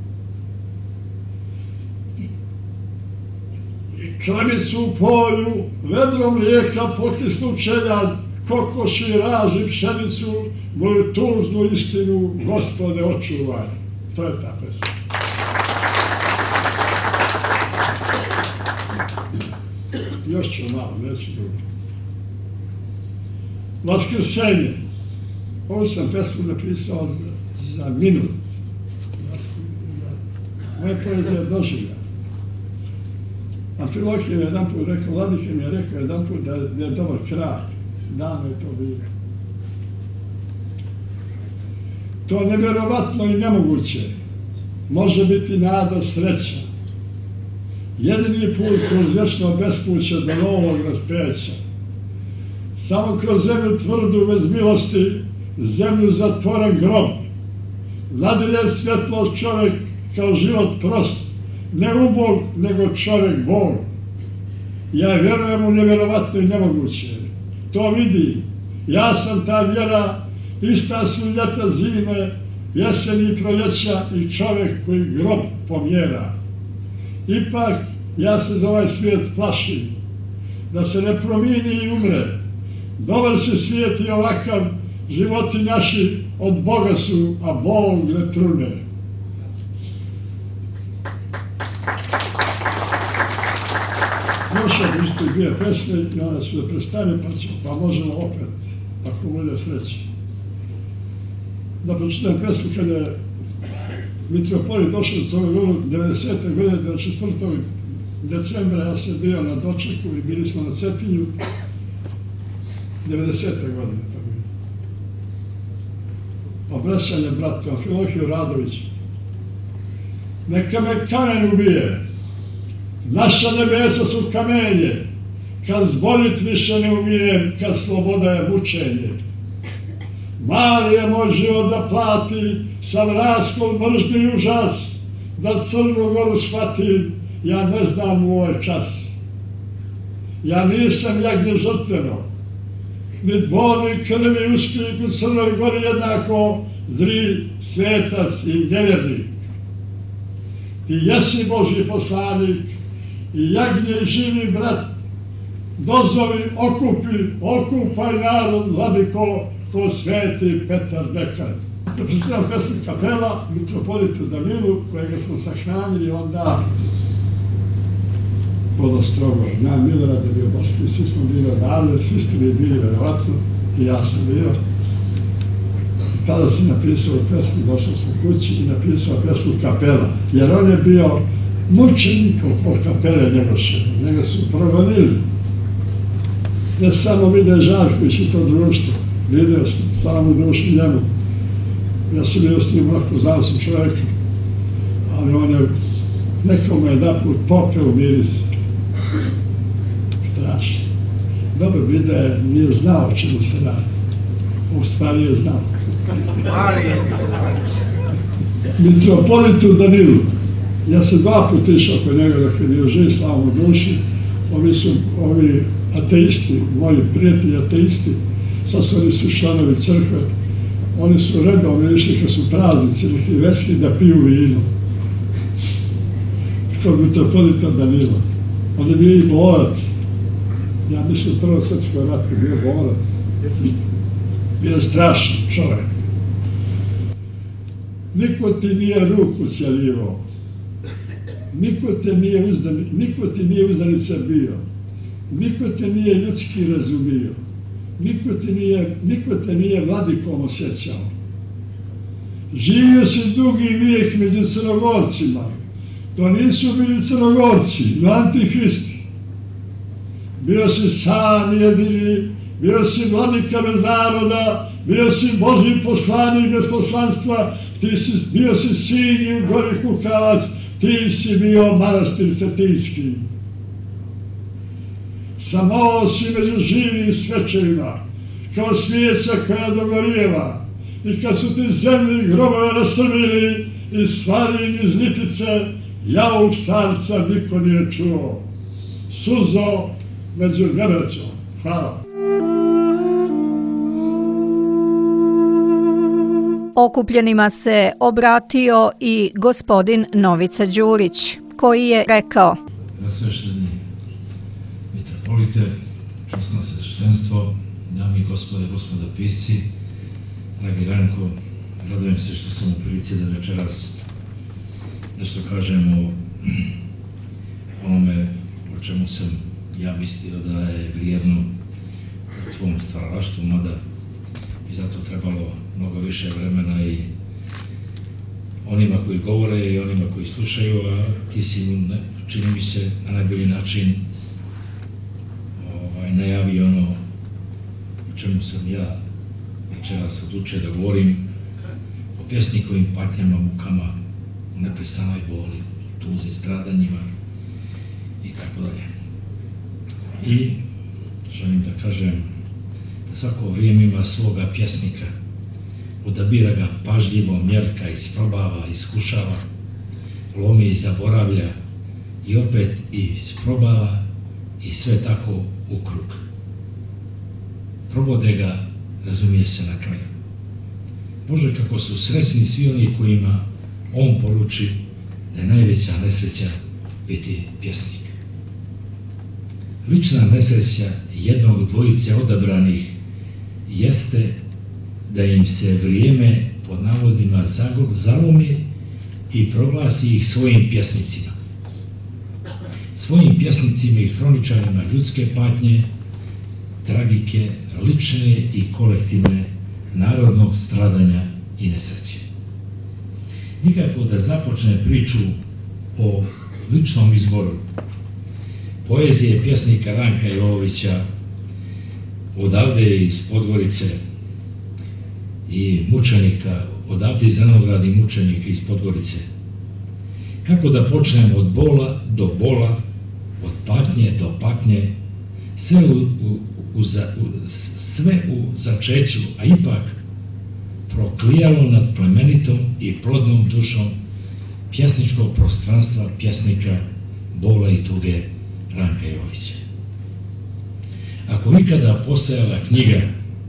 I kravicu u polju, vedrom mlijeka pokisnu čeljad, kokoši, raži, pšenicu, moju tužnu istinu, Gospode, očuvaj. To je ta pesma. Još ću malo, neću drugo. Vaskrsenje. Ovu sam pesmu napisao za, za minut. Moja poezija je doživlja. Amfilohije mi je jedan put rekao, Vladike mi je rekao jedan put da je, da je dobar kraj. Davno je to bilo. To je nevjerovatno i nemoguće. Može biti nada, sreća. Jedini put kroz vječno bespuće do novog raspeća. Samo kroz zemlju tvrdu bez milosti, zemlju zatvoren grob. Nadirje svjetlost čovjek kao život prost, ne ubog, nego čovjek Bog. Ja vjerujem u nevjerovatno i nemoguće. To vidi. Ja sam ta vjera, ista su ljeta, zime, jeseni i proljeća i čovjek koji grob pomjera. Ipak, ja se za ovaj svijet plašim, da se ne promijeni i umre. Dobar se svijet i ovakav, životi naši od Boga su, a Bog ne trune. Još je isto dvije pesme i onda ću da prestane, pa, ću, pa možemo opet, ako bude sreće. Da pročitam pesmu kada je mitropolit došao u Crnu Goru devedesete godine, do četvrtog decembra, ja sam bio na dočeku i bili smo na Cetinju, devedesete godine. Obraćanje bratu Amfilohiju Radoviću. Neka me kamen ubije, naša nebesa su kamenje, kad zborit više ne umijem, kad sloboda je mučenje. Mali je moj život da plati, sam raskol mržnje i užas, da Crnu Goru shvatim, ja ne znam u ovaj čas. Ja nisam jagnje žrtveno, ni dvoni krvi usklik u Crnoj Gori jednako, zri, svetac i nevjernik. Ti jesi Božji poslanik i jagnje i živi brat, dozovi, okupi, okupaj narod, vladiko, ko sveti Petar Bekar. Da pročitam pesmu kapela mitropolitu Danilu, kojega smo sahranili onda podostrogo. Ja Milorad je bio baš, svi smo bili odavde, svi ste mi bili verovatno, i ja sam bio. I tada sam napisao pesmu, došao sam kući i napisao pesmu kapela, jer on je bio mučenik oko kapele Njegoše. Njega su progonili. Ne samo vide Žarković i to društvo, vidio sam slavu dušu njemu. Ja sam bio s njim lako, znao sam čovjeka, ali on je, nekao me jedan put popeo miris. vide, nije znao čemu se radi. U stvari je znao. Mitropolitu Danilu, ja sam dva puta išao kod njega dok je bio živ, slava mu duši. Ovi su, ovi ateisti, moji prijatelji ateisti, sad su oni su članovi crkve, oni su redovno išli kad su praznici neki verski da piju vino. Kod mitropolita Danila. On je bio i borac. Ja mislim u Prvom svjetskom ratu bio borac. Bio strašan čovjek. Niko ti nije ruku cijelivao. Niko te nije uzdan, niko ti nije uzdanica bio. Niko te nije ljudski razumio. Niko te nije, niko te nije vladikom osjećao. Živio si dugi vijek među Crnogorcima. To nisu bili Crnogorci, no antihristi. Bio si sam jedini, bio si vladika bez naroda, bio si Božji poslanik bez poslanstva, ti si, bio si sin u gori Kukavac, ti si bio manastir Cetinski. Samo si među živim svečevima, kao svijeća koja dogorijeva, i kad su ti zemlji grobove nastrmili i stvari iz litice, javog starca niko nije čuo. Suzo među gabraćom. Hvala. Okupljenima se obratio i gospodin Novica Đurić, koji je rekao: Rasvešteni mitropolite, časno sveštenstvo, dame i gospode, gospoda pisci, dragi Ranko, radujem se što sam u prilici da večeras nešto kažem o onome o čemu sam ja mislio da je vrijedno u tvom stvaralaštvu, mada bi zato trebalo mnogo više vremena i onima koji govore i onima koji slušaju, a ti si, čini mi se, na najbolji način ovaj, najavi ono o čemu sam ja večeras odlučio da govorim, o pjesnikovim patnjama, mukama, o neprestanoj boli, tuzi, stradanjima i tako dalje. I želim da kažem da svako vrijeme ima svoga pjesnika, odabira ga pažljivo, mjerka, isprobava, iskušava, lomi i zaboravlja i opet isprobava i sve tako u krug. Probode ga, razumije se na kraju. Bože, kako su srećni svi oni kojima on poruči da je najveća nesreća biti pjesnik. Lična nesreća jednog dvojice odabranih jeste da im se vrijeme pod navodima zalomi i proglasi ih svojim pjesnicima. Svojim pjesnicima i hroničarima ljudske patnje, tragike, lične i kolektivne, narodnog stradanja i nesreće. Nikako da započne priču o ličnom izboru poezije pjesnika Ranka Jovovića odavde iz Podgorice i mučenika, odavde iz Ranograda i mučenika iz Podgorice. Kako da počnemo od bola do bola, od patnje do patnje, sve u, u, u, za, u, sve u začeću, a ipak proklijalo nad plemenitom i plodnom dušom pjesničkog prostranstva pjesnika bola i tuge Ranka Jovovića. Ako ikada postojala knjiga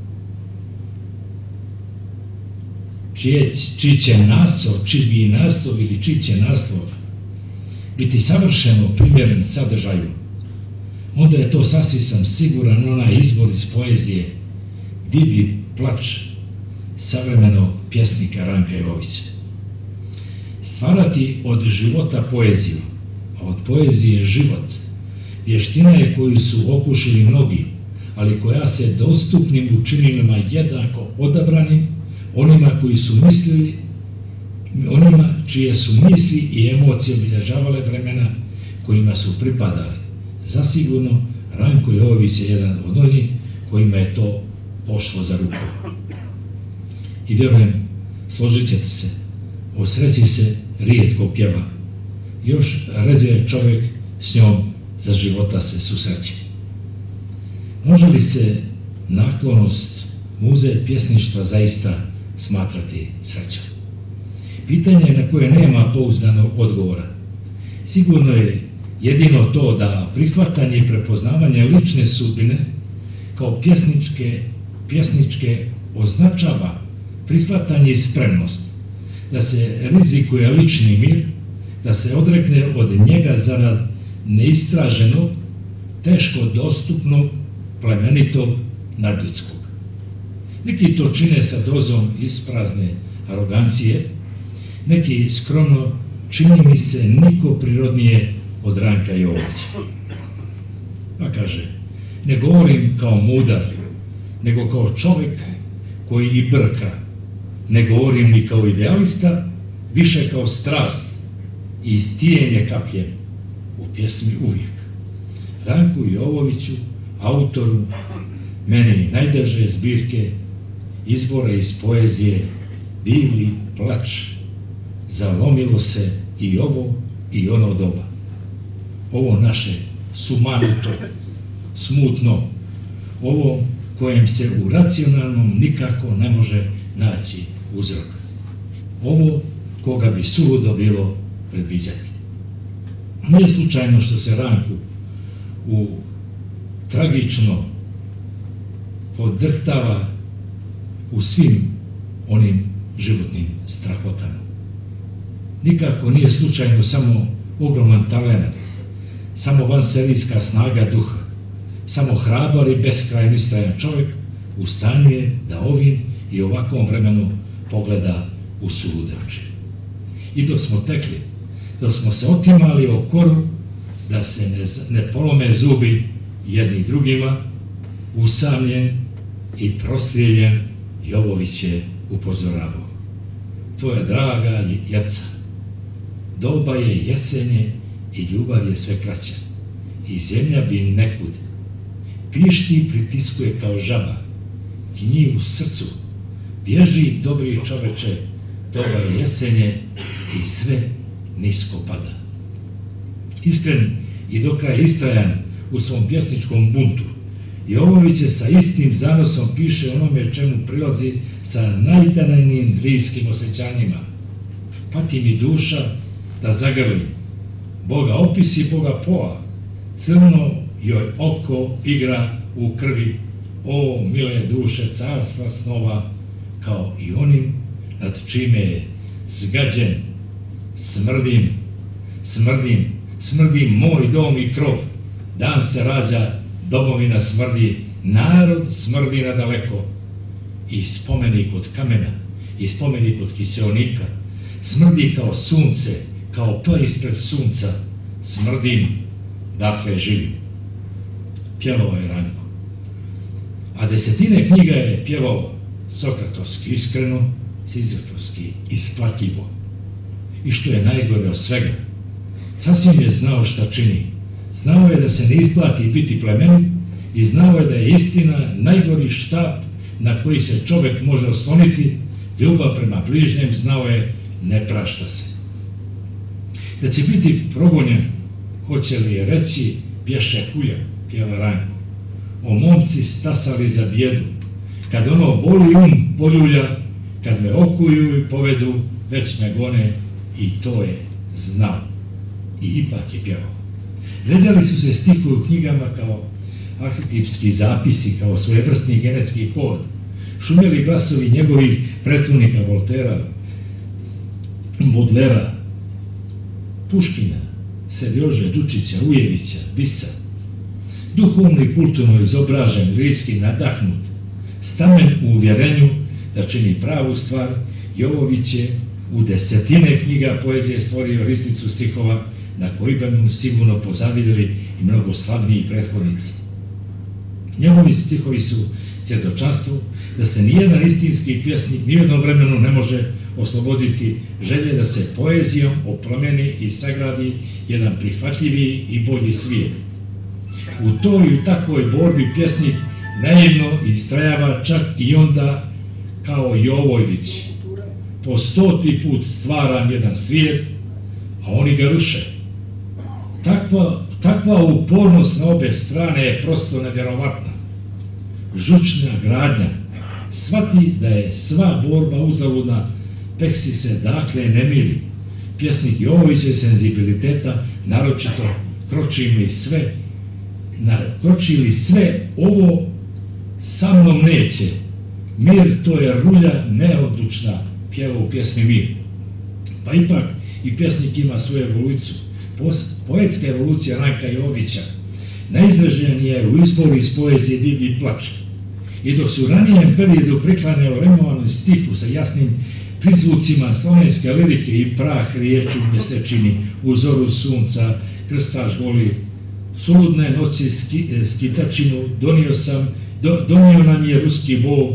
čije, čiji će naslov, čiji bi naslov ili čiji će naslov biti savršeno primjeren sadržaju, onda je to sasvim sam siguran onaj izbor iz poezije Divlji plač savremenog pjesnika Ranka Jovovića. Stvarati od života poeziju, a od poezije život, vještina je koju su okušili mnogi, ali koja se dostupnim učinila jednako odabranim, onima koji su mislili, onima čije su misli i emocije obilježavale vremena kojima su pripadali. Zasigurno, Ranko Jovović je jedan od onih kojima je to pošlo za ruku. I vjerujem, složit ćete se, o sreći se rijetko pjeva. Još ređe čovjek s njom za života se susreće. Može li se naklonost Muzeja pjesništva zaista smatrati srećom? Pitanje na koje nema pouzdanog odgovora. Sigurno je jedino to da prihvatanje i prepoznavanje lične sudbine kao pjesničke, pjesničke označava prihvatanje i spremnost da se rizikuje lični mir, da se odrekne od njega zarad neistraženog, teško dostupnog, plemenitog, nadljudskog. Neki to čine sa dozom isprazne arogancije, neki skromno, čini mi se, niko prirodnije od Ranka Jovovića. Pa kaže, ne govorim kao mudar, nego kao čovek koji i brka. Ne govorim ni kao idealista, više kao strast i istijenje kapljem u pjesmi uvijek. Ranku Jovoviću, autoru meni najdraže zbirke izbora iz poezije Bili plač, zalomilo se i ovo i ono doba. Ovo naše sumanuto, smutno, ovo kojem se u racionalnom nikako ne može naći uzrok. Ovo koga bi suludo bilo predviđati. Nije slučajno što se Ranku u tragično podrhtava u svim onim životnim strahotama. Nikako nije slučajno samo ogroman talent, samo vanserijska snaga duha, samo hrabar i beskrajno istrajan čovjek u stanju je da ovim i ovakvom vremenu pogleda u sulude oči. I dok smo tekli, dok smo se otimali o koru, da se ne, ne polome zubi jedni drugima, usamljen i prostrijeljen, Jovović je upozoravao. Tvoja draga jaca, doba je jesenje i ljubav je sve kraća. I zemlja bi nekud. Pišti pritiskuje kao žaba, gnji u srcu, bježi dobri čoveče, doba je jesenje i sve nisko pada. Iskren i do kraja istrajan u svom pjesničkom buntu, Jovović je sa istim zanosom piše onome čemu prilazi sa najtanajnijim drijskim osjećanjima. Pati mi duša da zagrlim, Boga opisi, Boga poa, crno joj oko igra u krvi, o mile duše carstva snova, kao i onim nad čime je zgađen, smrdim, smrdim, smrdim moj dom i krov, dan se rađa, domovina smrdi, narod smrdi nadaleko, i spomenik od kamena, i spomenik od kiseonika, smrdi kao sunce, kao pa ispred sunca, smrdim, dakle živim. Pjevao je Ranko. A desetine knjiga je pjevao sokratovski iskreno, sizifovski isplatljivo. I što je najgore od svega, sasvim je znao šta čini. Znao je da se ne isplati biti plemenit i znao je da je istina najgori štap na koji se čovjek može osloniti, ljubav prema bližnjem, znao je, ne prašta se. Da će biti progonjen, hoće li je reći, pješe kulja, pjeva Ranko. O momci stasali za bijedu, kad ono boli um poljulja, kad me okuju i povedu, već me gone, i to je znao. I ipak je pjevao. Ređali su se stihovi u knjigama kao arhetipski zapisi, kao svojevrsni genetski kod. Šumjeli glasovi njegovih pretrunika Voltera, Bodlera, Puškina, Serjože, Dučića, Ujevića, Bisa. Duhovno i kulturno izobražen, lirski nadahnut, stamen u uvjerenju da čini pravu stvar, Jovović je u desetine knjiga poezije stvorio risnicu stihova na koji bi mu sigurno pozavidjeli i mnogo slavniji prethodnici. Njegovi stihovi su svjedočanstvo da se nijedan istinski pjesnik nijednom vremenu ne može osloboditi želje da se poezijom oplemeni i sagradi jedan prihvatljiviji i bolji svijet. U toj i u takvoj borbi pjesnik naivno istrajava, čak i onda kao Jovović. Po stoti put stvaram jedan svijet, a oni ga ruše. Takva, takva upornost na obe strane je prosto nevjerovatna. žučna gradnja, shvati da je sva borba uzaludna, tek si se dakle ne miri. Pjesnik Jovovićev senzibiliteta naročito kroči li sve, kroči li sve ovo sa mnom neće. Mir to je rulja neodlučna, pjeva u pjesmi Mir. Pa ipak i pjesnik ima svoju evoluciju. Poetska evolucija Ranka Jovovića najizraženija je u izboru iz poezije Divlji plač. I dok su u ranijem periodu priklanjao removanoj stihu sa jasnim prizvucima slovenske lirike i prah riječi u mjesečini, u zoru sunca, krstaš goli, suludne noći ski, skitačinu, donio sam, do, donio nam je ruski bog,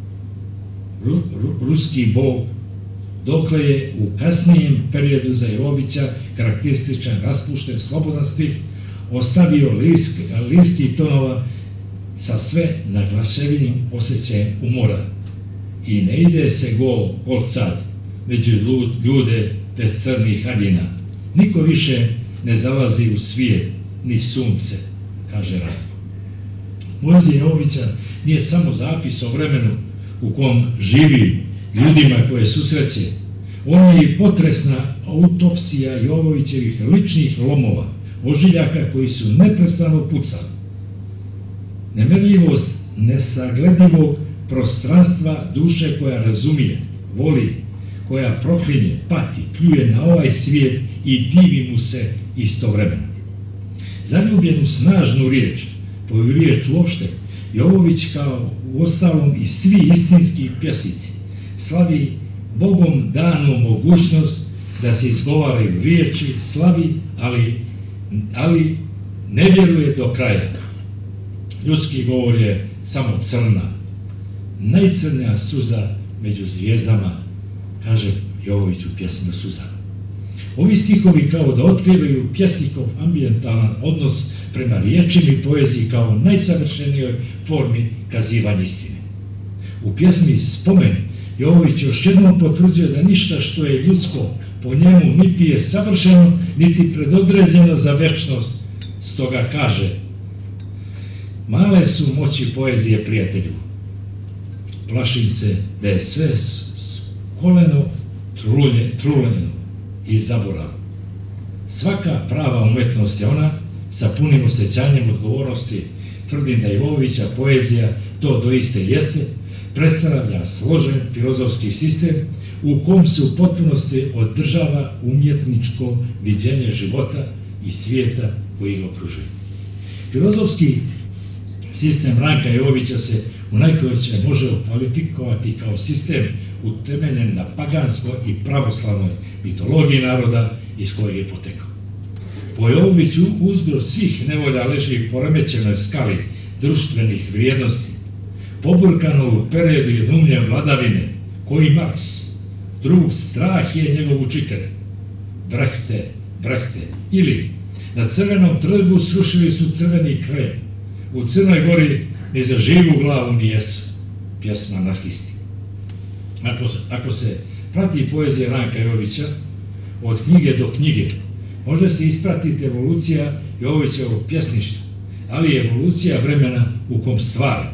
ru, ru, ruski bog, dokle je u kasnijem periodu za Jovovića karakterističan, raspušten, slobodan stih, ostavio lisk, liski tonova sa sve naglaševijim osjećajem umora. I ne ide se go kolcad među ljude bez crnih haljina. Niko više ne zalazi u svijet, ni sunce, kaže Ranko. Poezija Jovovića nije samo zapis o vremenu u kom živi, ljudima koje susreće. On je i potresna autopsija Jovovićevih ličnih lomova, ožiljaka koji su neprestano pucali. Nemerljivost nesagledivog prostranstva duše koja razumije, voli, koja proklinje, pati, pljuje na ovaj svijet i divi mu se istovremeno. Zaljubljenu snažnu riječ, koju riječ uopšte, Jovović kao u ostalom i svi istinski pjesnici slavi Bogom danu mogućnost da se izgovaraju riječi, slavi, ali, ali ne vjeruje do kraja. Ljudski govor je samo crna, najcrnija suza među zvijezdama, kaže Jovović u pjesmi o suzama. Ovi stihovi kao da otkrivaju pjesnikov ambijentalan odnos prema riječima i poeziji kao najsavršenijoj formi kazivanja istine. U pjesmi Spomen Jovović još jednom potvrđuje da ništa što je ljudsko po njemu niti je savršeno, niti predodređeno za večnost, stoga kaže: male su moći poezije, prijatelju. Plašim se da je sve koleno trulje, truljeno i zaborav. Svaka prava umetnost je ona sa punim osjećanjem odgovornosti. Tvrdim da Jovovića poezija to doiste jeste, predstavlja složen filozofski sistem u kom se u potpunosti održava umjetničko viđenje života i svijeta koji ga okružuje. Filozofski sistem Ranka Jovovića se u najkraće može okvalifikovati kao sistem utemeljen na paganskoj i pravoslavnoj mitologiji naroda iz kojeg je potekao. Po Jovoviću uzgro svih nevolja leži u poremećenoj skali društvenih vrijednosti, poburkano u periodu jednoumlje vladavine, koji Marks, drug strah je njegov učitelj. Brehte, brehte, ili na Crvenom trgu srušili su crveni krem, u Crnoj Gori ni za živu glavu ni jesu, pjesma anarhisti. Ako, ako se prati poezija Ranka Jovovića od knjige do knjige, može se ispratiti evolucija Jovovićevog pjesništva, ali i evolucija vremena u kom stvara.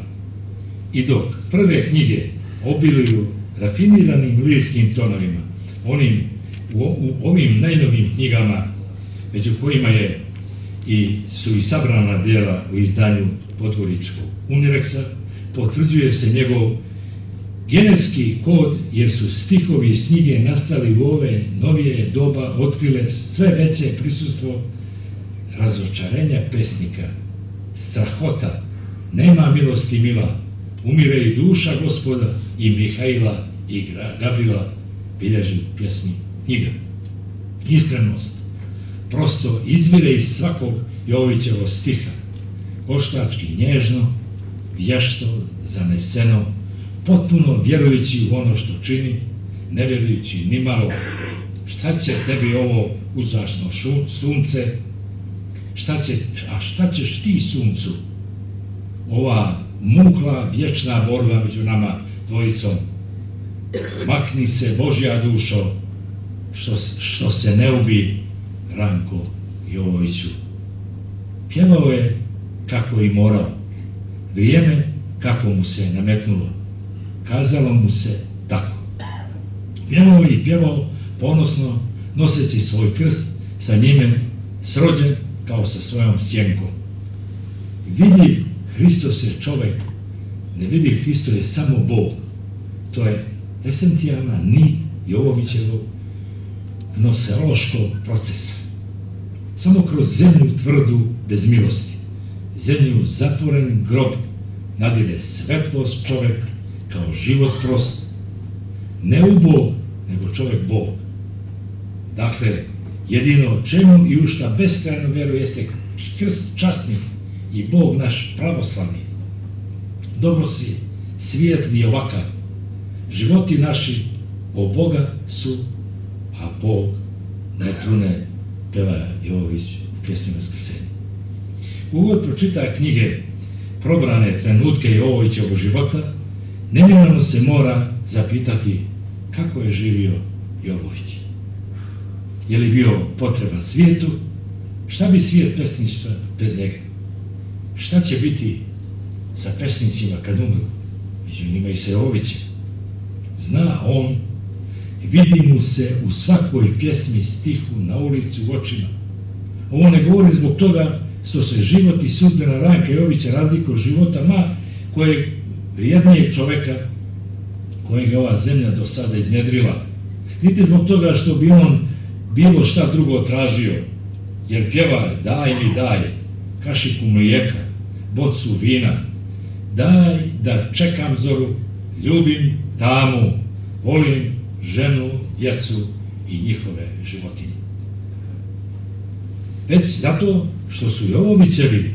I dok prve knjige obiluju rafiniranim lirskim tonovima, onim, u, u ovim najnovim knjigama, među kojima je i su i sabrana djela u izdanju Podgoričkog Unireksa, potvrđuje se njegov genetski kod, jer su stihovi iz knjige nastali u ove novije doba otkrile sve veće prisustvo razočarenja pesnika, strahota, nema milosti mila, umire i duša Gospoda, i Mihajla i Gavrila, bilježi pjesmi knjiga. Iskrenost prosto izvire iz svakog Jovovićevog stiha, oštrački nježno, vješto, zaneseno, potpuno vjerujući u ono što čini, ne vjerujući ni malo šta će tebi ovo uzašno sunce, šta će, a šta ćeš ti suncu, ova mukla vječna borba među nama dvojicom. Makni se, Božja dušo, što, što se ne ubi, Ranko Jovoviću. Pjevao je kako i morao. Vrijeme kako mu se nametnulo. Kazalo mu se tako. Pjevao i pjevao ponosno, noseći svoj krst sa njime srođen kao sa svojom sjenkom. Vidi Hristos je čovek, ne vidi Hristo je samo Bog. To je esencijalna nit Jovovićevog gnoseološkog procesa. Samo kroz zemlju tvrdu bez milosti, zemlju zatvoren grob, nadire svetlost čovek kao život prost, ne u Bog, nego čovek Bog. Dakle, jedino čemu i u šta beskrajno veru jeste krst časni i Bog naš pravoslavni. Dobro si, svijet mi je ovakav, životi naši o Boga su, a Bog ne trune, peva Jovović u pjesmi Vaskrsenja. Uvod pročita knjige probrane trenutke Jovovićevog života, neminovno se mora zapitati kako je živio Jovović. Je li bio potreban svijetu? Šta bi svijet pesništva bez njega? Šta će biti sa pesnicima kad umru? Među njima i sa Jovovićem. Zna on, vidi mu se u svakoj pjesmi, stihu, na ulicu, u očima. Ovo ne govori zbog toga što se život i sudbina Ranka Jovovića razlikuje od života ma kojeg vrijednijeg čoveka kojeg je ova zemlja do sada iznjedrila. Niti zbog toga što bi on bilo šta drugo tražio, jer pjeva daj mi daj, kašiku mlijeka, bocu vina, daj da čekam zoru, ljubim tamu, volim ženu, djecu i njihove životinje. Već zato što su Jovovićevi,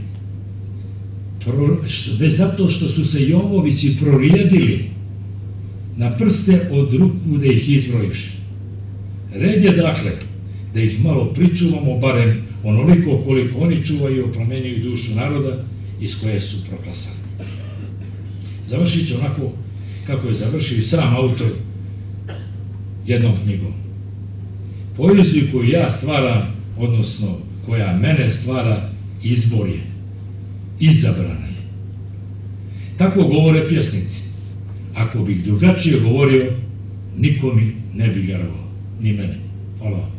već zato što su se Jovovići prorijedili na prste od ruku da ih izbrojiš. Red je dakle da ih malo pričuvamo, barem onoliko koliko oni čuvaju i oplemenjuju dušu naroda iz koje su proklasani. Završit će onako kako je završio i sam autor jednom knjigom. Poeziju koju ja stvaram, odnosno koja mene stvara, izbor je, izabrana je. Tako govore pjesnici. Ako bih drugačije govorio, niko mi ne bi vjerovao, ni mene. Hvala.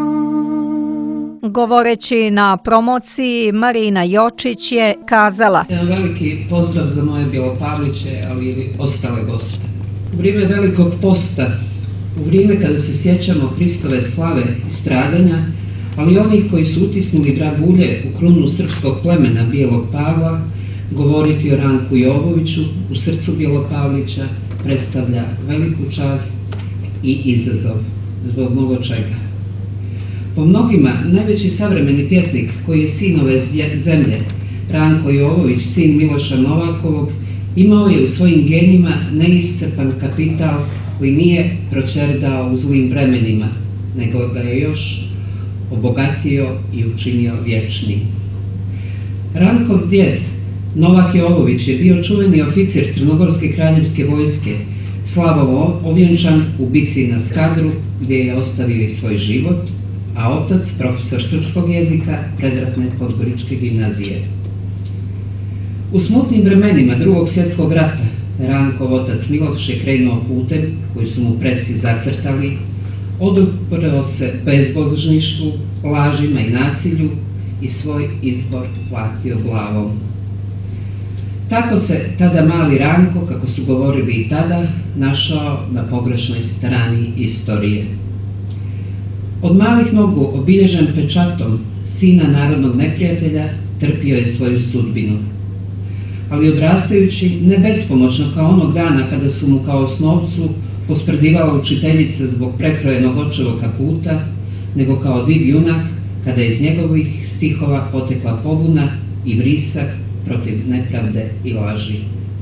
Govoreći na promociji, Marina Jočić je kazala: Veliki pozdrav za moje Bjelopavliće, ali i ostale goste. U vrijeme Velikog posta, u vrijeme kada se sjećamo Hristove slave i stradanja, ali onih koji su utisnuli dragulje u krunu srpskog plemena Bijelog Pavla, govoriti o Ranku Jovoviću u srcu Bjelopavlića predstavlja veliku čast i izazov zbog mnogo čega. Po mnogima, najveći savremeni pjesnik koji je sin ove zemlje, Ranko Jovović, sin Miloša Novakovog, imao je u svojim genima neiscrpan kapital koji nije proćerdao u zlim vremenima, nego ga je još obogatio i učinio vječnim. Rankov djed, Novak Jovović, je bio čuveni oficir Crnogorske kraljevske vojske, slavovo ovjenčan u bici na Skadru, gdje je ostavio i svoj život, a otac, profesor srpskog jezika predratne Podgoričke gimnazije. U smutnim vremenima drugog svjetskog rata Rankov otac Miloš je krenuo putem koji su mu preci zacrtali, odupreo se bezbožništvu, lažima i nasilju i svoj izbor platio glavom. Tako se tada mali Ranko, kako su govorili i tada, našao na pogrešnoj strani istorije. Od malih nogu, obilježen pečatom sina narodnog neprijatelja, trpio je svoju sudbinu. Ali odrastajući, ne bespomoćno kao onog dana kada su mu kao osnovcu pospredivala učiteljica zbog prekrojenog očevog kaputa, nego kao div junak kada je iz njegovih stihova potekla pobuna i vrisak protiv nepravde i laži.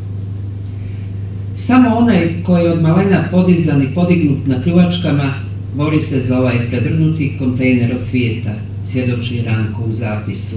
Samo onaj koji je od malena podizan i podignut na pljuvačkama bori se za ovaj prevrnuti kontejner od svijeta, svjedoči Ranko u zapisu.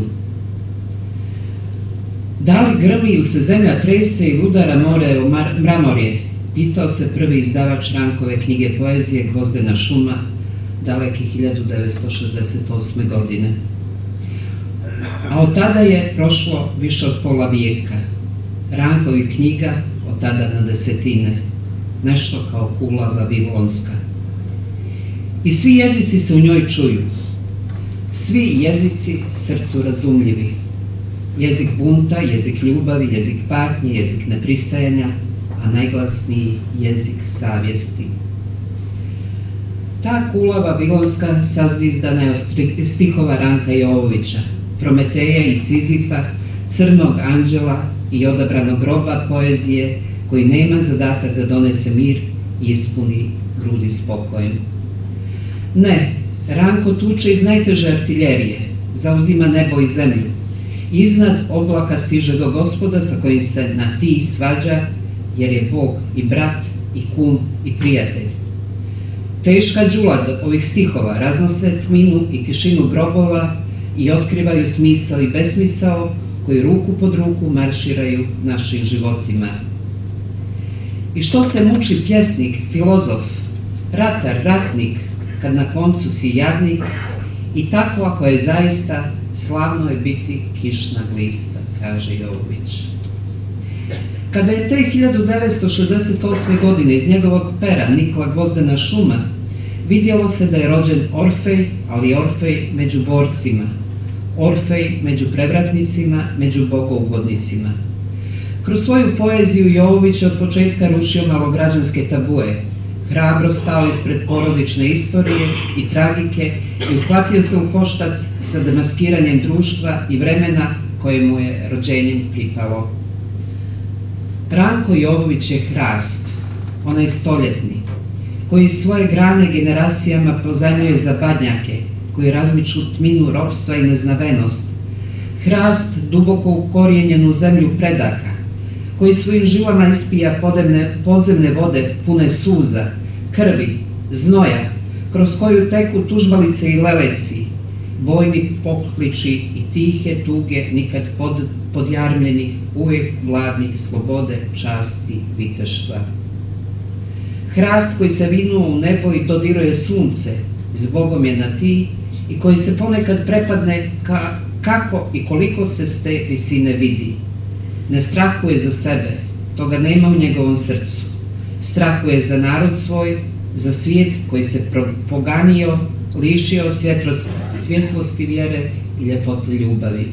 Da li grmi ili se zemlja trese i udara more u mramorje, pitao se prvi izdavač Rankove knjige poezije Gvozdena šuma, daleke hiljadu devetsto šezdeset osme. godine. A od tada je prošlo više od pola vijeka. Rankovi knjiga od tada na desetine, nešto kao kula vavilonska. I svi jezici se u njoj čuju, svi jezici srcu razumljivi. Jezik bunta, jezik ljubavi, jezik patnje, jezik nepristajanja, a najglasniji jezik savjesti. Ta kula vavilonska sazdivdana je od stihova Ranka Jovovića, Prometeja i Sizifa, Crnog anđela i odabranog roba poezije koji nema zadatak da donese mir i ispuni grudi spokojem. Ne, Ranko tuče iz najteže artiljerije, zauzima nebo i zemlju. Iznad oblaka stiže do Gospoda sa kojim se na ti svađa, jer je Bog i brat i kum i prijatelj. Teška džula ovih stihova raznose tminu i tišinu grobova i otkrivaju smisao i besmisao koji ruku pod ruku marširaju našim životima. I što se muči pjesnik, filozof, ratar, ratnik, kad na koncu si jadnik, i tako ako je zaista, slavno je biti kišna glista, kaže Jovović. Kada je te hiljadu devetsto šezdeset osme. godine iz njegovog pera nikla gvozdena šuma, vidjelo se da je rođen Orfej, ali Orfej među borcima, Orfej među prevratnicima, među bogougodnicima. Kroz svoju poeziju Jovović je od početka rušio malograđanske tabue, hrabro stao ispred porodične istorije i tragike i uhvatio se u koštac sa demaskiranjem društva i vremena koje mu je rođenjem pripalo. Ranko Jovović je hrast, onaj stoljetni, koji svoje grane generacijama pozajmljuje za badnjake, koji razmiču tminu ropstva i neznavenost. Hrast duboko ukorijenjen u zemlju predaka, koji svojim žilama ispija podemne, podzemne vode pune suza, krvi, znoja, kroz koju teku tužbalice i leleci, bojni pokliči i tihe tuge nikad pod, podjarmljenih, uvijek gladnih slobode, časti, viteštva. Hrast koji se vinuo u nebo i dodiruje sunce, zbogom je na ti, i koji se ponekad prepadne ka, kako i koliko se s te visine vidi. Ne strahuje za sebe, toga nema u njegovom srcu. Strahuje za narod svoj, za svijet koji se poganio, lišio svjetlosti vjere i ljepote ljubavi.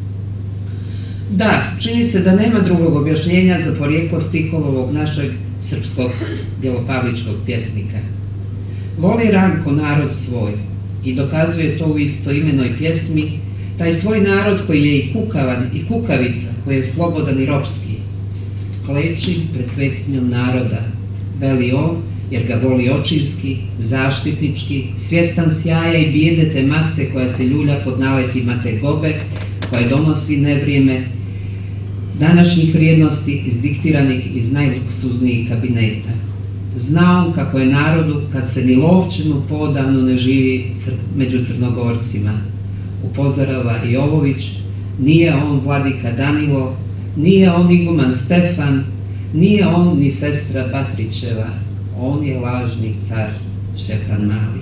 Da, čini se da nema drugog objašnjenja za porijeklo stihova ovog našeg srpskog bjelopavličkog pjesnika. Voli Ranko narod svoj i dokazuje to u istoimenoj pjesmi, taj svoj narod koji je i kukavan i kukavica, koji je slobodan i ropski. Kleči pred svetinjom naroda, veli on, jer ga voli očinski, zaštitnički, svjestan sjaja i bijede te mase koja se ljulja pod naletima te gobe, koje donosi nevrijeme današnjih vrijednosti izdiktiranih iz najluksuznijih kabineta. Zna on kako je narodu, kad se ni lovčinu podavno ne živi među Crnogorcima. Upozorava Jovović, nije on vladika Danilo, nije on iguman Stefan, nije on ni sestra Batrićeva, on je lažni car Šćepan Mali.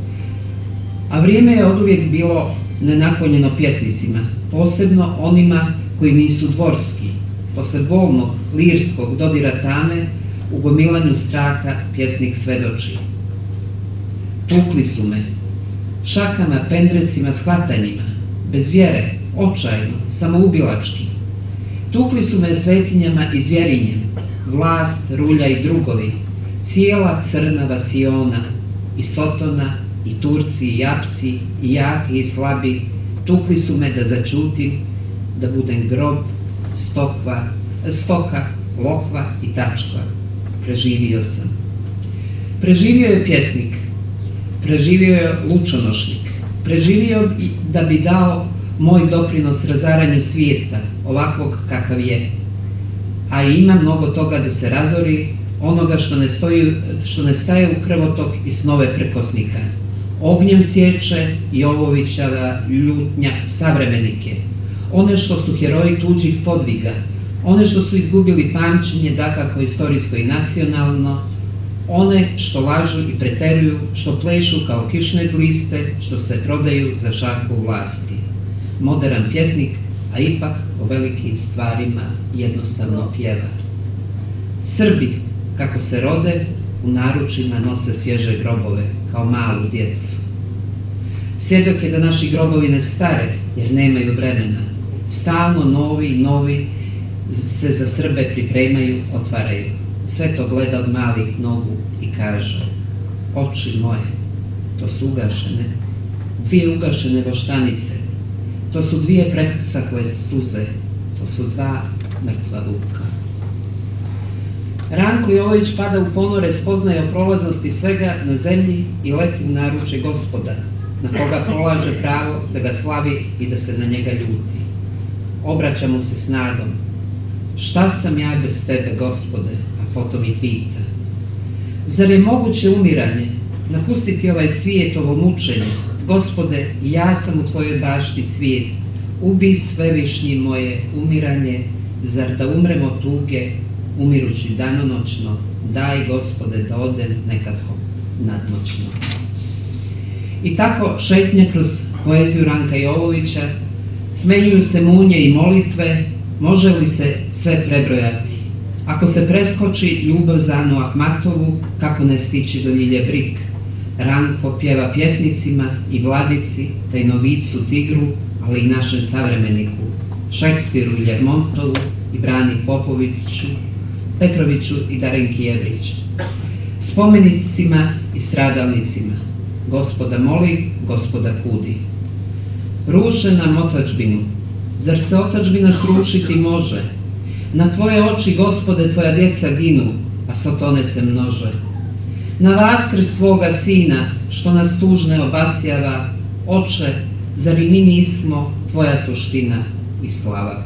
A vrijeme je oduvijek bilo nenaklonjeno pjesnicima, posebno onima koji nisu dvorski. Posle bolnog, lirskog dodira tame, u gomilanju straha pjesnik svedoči. Tukli su me, šakama, pendrecima, shvatanjima, bez vjere, očajno, samoubilački. Tukli su me svetinjama i zvjerinjem, vlast, rulja i drugovi, cijela crna vasiona, i Sotona, i Turci, i Japci, i jaki i slabi, tukli su me da začutim, da budem grob, stokva, stoka, lokva i tačka. Preživio sam. Preživio je pjesnik, preživio je lučonošnik, preživio da bi dao moj doprinos razaranju svijeta, ovakvog kakav je. A ima mnogo toga da se razori, onoga što ne, stoji, što ne staje u krvotok i snove prekosnika. Ognjem sječe Jovovićava ljutnja savremenike, one što su heroji tuđih podviga, one što su izgubili pamćenje, dakako istorijsko i nacionalno, one što lažu i preteruju, što plešu kao kišne gliste, što se prodaju za šaku vlasti. Modern pjesnik, a ipak o velikim stvarima jednostavno pjeva. Srbi, kako se rode, u naručima nose svježe grobove, kao malu djecu. Svjedok je da naši grobovi ne stare, jer nemaju vremena. Stalno novi, novi se za Srbe pripremaju, otvaraju. Sve to gleda od malih nogu i kaže: oči moje, to su ugašene, dvije ugašene voštanice, to su dvije presahle suze, to su dva mrtva vuka. Ranko Jovović pada u ponore spoznaje o prolaznosti svega na zemlji i leti u naručje Gospoda, na koga polaže pravo da ga slavi i da se na njega ljuti. Obraća mu se s nadom: šta sam ja bez tebe, Gospode? A potom i pita: zar je moguće umiranje, napustiti ovaj svijet, ovo mučenje? Gospode, ja sam u tvojoj bašti svijet, ubi svevišnji moje umiranje, zar da umrem od tuge, umirući danonoćno, daj, Gospode, da odem nekako nadnoćno. I tako šetnje kroz poeziju Ranka Jovovića, smenjuju se munje i molitve, može li se sve prebrojati? Ako se preskoči ljubav za Anu Ahmatovu, kako ne stići do Ljilje Brik? Ranko pjeva pjesnicima i Vladici, Tajnovicu, Tigru, ali i našem savremeniku, Šekspiru i Ljermontovu i Brani Popoviću, Petroviću i Darenki Jevrić, spomenicima i stradalnicima. Gospoda moli, Gospoda kudi. Ruše nam otadžbinu, zar se otadžbina srušiti može? Na tvoje oči, Gospode, tvoja djeca ginu, a sotone se množe. Na vaskrs tvoga sina, što nas tužne obasjava, oče, zar i mi nismo tvoja suština i slava?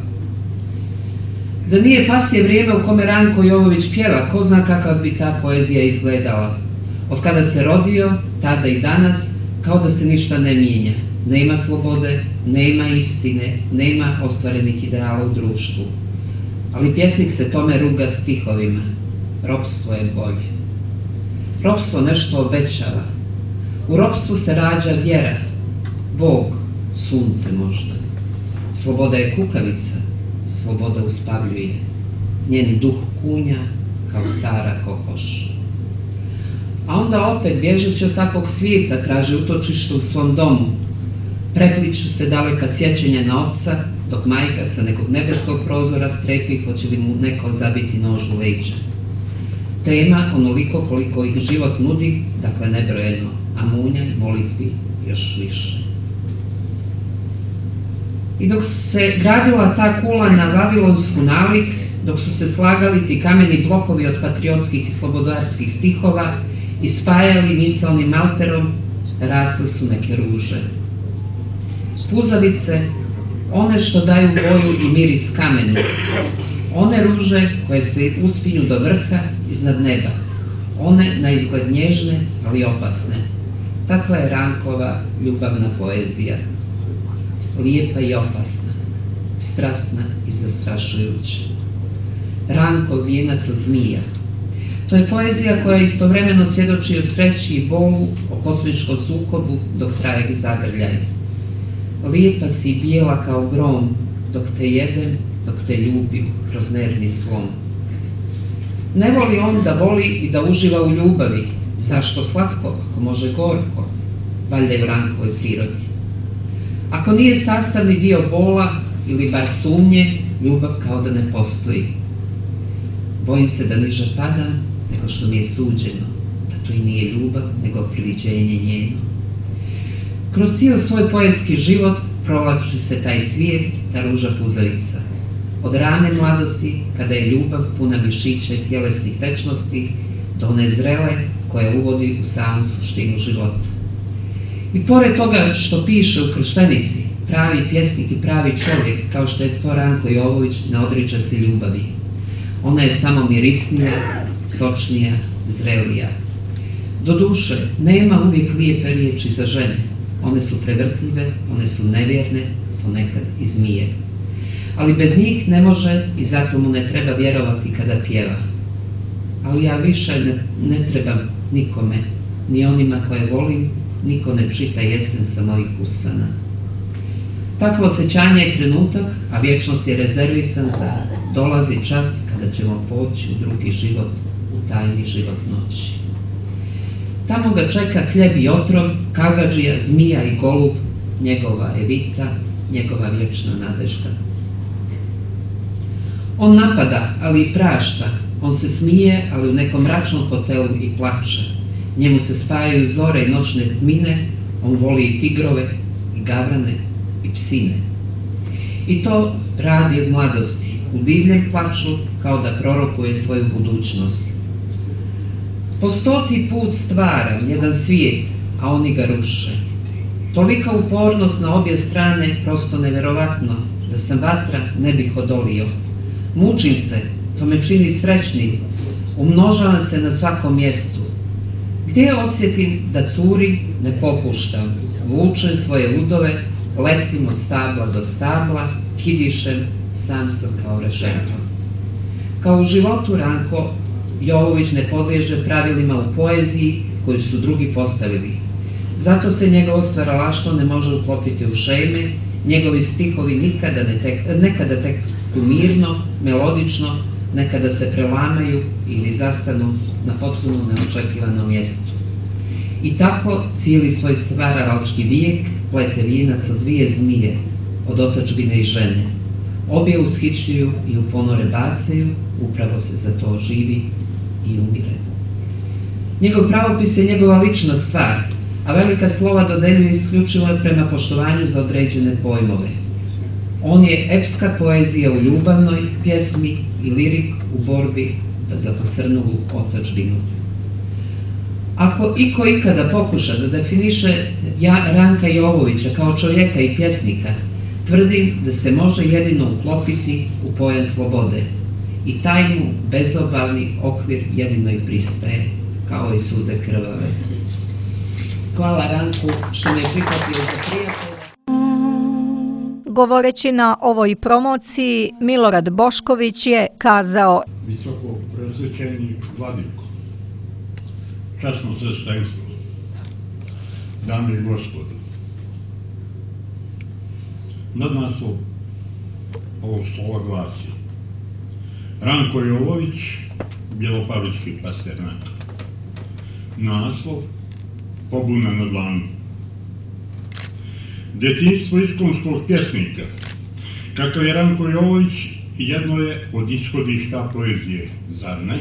Da nije pasje vrijeme u kome Ranko Jovović pjeva, ko zna kakav bi ta poezija izgledala. Od kada se rodio, tada i danas, kao da se ništa ne mijenja. Nema slobode, nema istine, nema ostvarenih ideala u društvu. Ali pjesnik se tome ruga stihovima. Ropstvo je bolje. Ropstvo nešto obećava. U ropstvu se rađa vjera. Bog, sunce možda. Sloboda je kukavica, sloboda uspavljuje. Njen duh kunja kao stara kokoš. A onda opet, bježeći od takvog svijeta, traži utočište u svom domu. Prepliču se daleka sjećanja na oca, dok majka sa nekog nebeskog prozora strepi hoće li mu neko zabiti nož u leđa. Tema onoliko koliko ih život nudi, dakle nebrojeno, a munja i molitvi još više. I dok se gradila ta kula na vavilonsku nalik, dok su se slagali ti kameni blokovi od patriotskih i slobodarskih stihova i spajali misaonim malterom, rasle su neke ruže. Puzavice, one što daju boju i miris kamenu, one ruže koje se uspinju do vrha iznad neba, one na izgled nježne, ali opasne. Takva je Rankova ljubavna poezija. Lijepa i opasna, strasna i zastrašujuća. Rankov vijenac od zmija. To je poezija koja istovremeno svjedoči o sreći i bolu, o kosmičkom sukobu dok traje zagrljaj. Lijepa si bijela kao grom, dok te jedem, dok te ljubim kroz nervni slom. Ne voli on da voli i da uživa u ljubavi. Zašto slatko, ako može gorko? Valjda je u Rankovoj prirodi. Ako nije sastavni dio bola ili bar sumnje, ljubav kao da ne postoji. Bojim se da niže padam nego što mi je suđeno, da to i nije ljubav, nego priviđenje njeno. Kroz cijel svoj poetski život provlači se taj svijet, ta ruža puzavica. Od rane mladosti, kada je ljubav puna mišića i tjelesnih tečnosti, do one zrele koja uvodi u samu suštinu života. I pored toga što piše u Krštenici, pravi pjesnik i pravi čovjek, kao što je to Ranko Jovović, ne odriče se ljubavi. Ona je samo mirisnija, sočnija, zrelija. Doduše, nema uvijek lijepe riječi za žene. One su prevrtljive, one su nevjerne, ponekad i zmije. Ali bez njih ne može i zato mu ne treba vjerovati kada pjeva. Ali ja više ne, ne trebam nikome, ni onima koje volim, niko ne čita jesen sa mojih usana. Takvo osjećanje je trenutak, a vječnost je rezervisan za dolazi čas kada ćemo poći u drugi život, u tajni život noći. Tamo ga čeka hljeb i otrov, kagađija, zmija i golub, njegova evita, njegova vječna nadežda. On napada, ali i prašta, on se smije, ali u nekom mračnom hotelu i plače. Njemu se spajaju zore i noćne tmine, on voli i tigrove, i gavrane, i psine. I to radi od mladosti, u divljem plaču, kao da prorokuje svoju budućnost. Po stoti put stvaram jedan svijet, a oni ga ruše. Tolika upornost na obje strane, prosto neverovatno, da sam vatra ne bih odolio. Mučim se, to me čini srećnim, umnožavam se na svakom mjestu. Gdje osjetim da curi, ne popuštam, vučem svoje udove, letim od stabla do stabla, kidišem, sam sam kao rešeto. Kao u životu Ranko Jovović ne podliježe pravilima u poeziji koju su drugi postavili. Zato se njegovo stvaralaštvo ne može uklopiti u šeme, njegovi stihovi nikada ne tek, nekada tek mirno, melodično, nekada se prelamaju ili zastanu na potpuno neočekivanom mjestu. I tako cijeli svoj stvaralački vijek plete vijenac od dvije zmije, od otadžbine i žene. Obje ushićuju i u ponore bacaju, upravo se za to živi i umire. Njegov pravopis je njegova lična stvar, a velika slova dodeljuje isključivo prema poštovanju za određene pojmove. On je epska poezija u ljubavnoj pjesmi i lirik u borbi za posrnulu otadžbinu. Ako iko ikada pokuša da definiše Ranka Jovovića kao čovjeka i pjesnika, tvrdim da se može jedino uklopiti u pojam slobode i taj mu bezobavni okvir jedino i pristaje, kao i suze krvave. Hvala Ranku što me je prihvatio za prijatelja. Govoreći na ovoj promociji, Milorad Bošković je kazao: Visoko presvećeni vladiko, časno sestrinstvo, dame i gospodo, nadnaslov ovog slova glasi: Ranko Jovović, Bjelopavlički Pasternak. Naslov: Pobuna na dlanu. Djetinjstvo iskonskog pjesnika, kakav je Ranko Jovović, jedno je od ishodišta poezije, zar ne?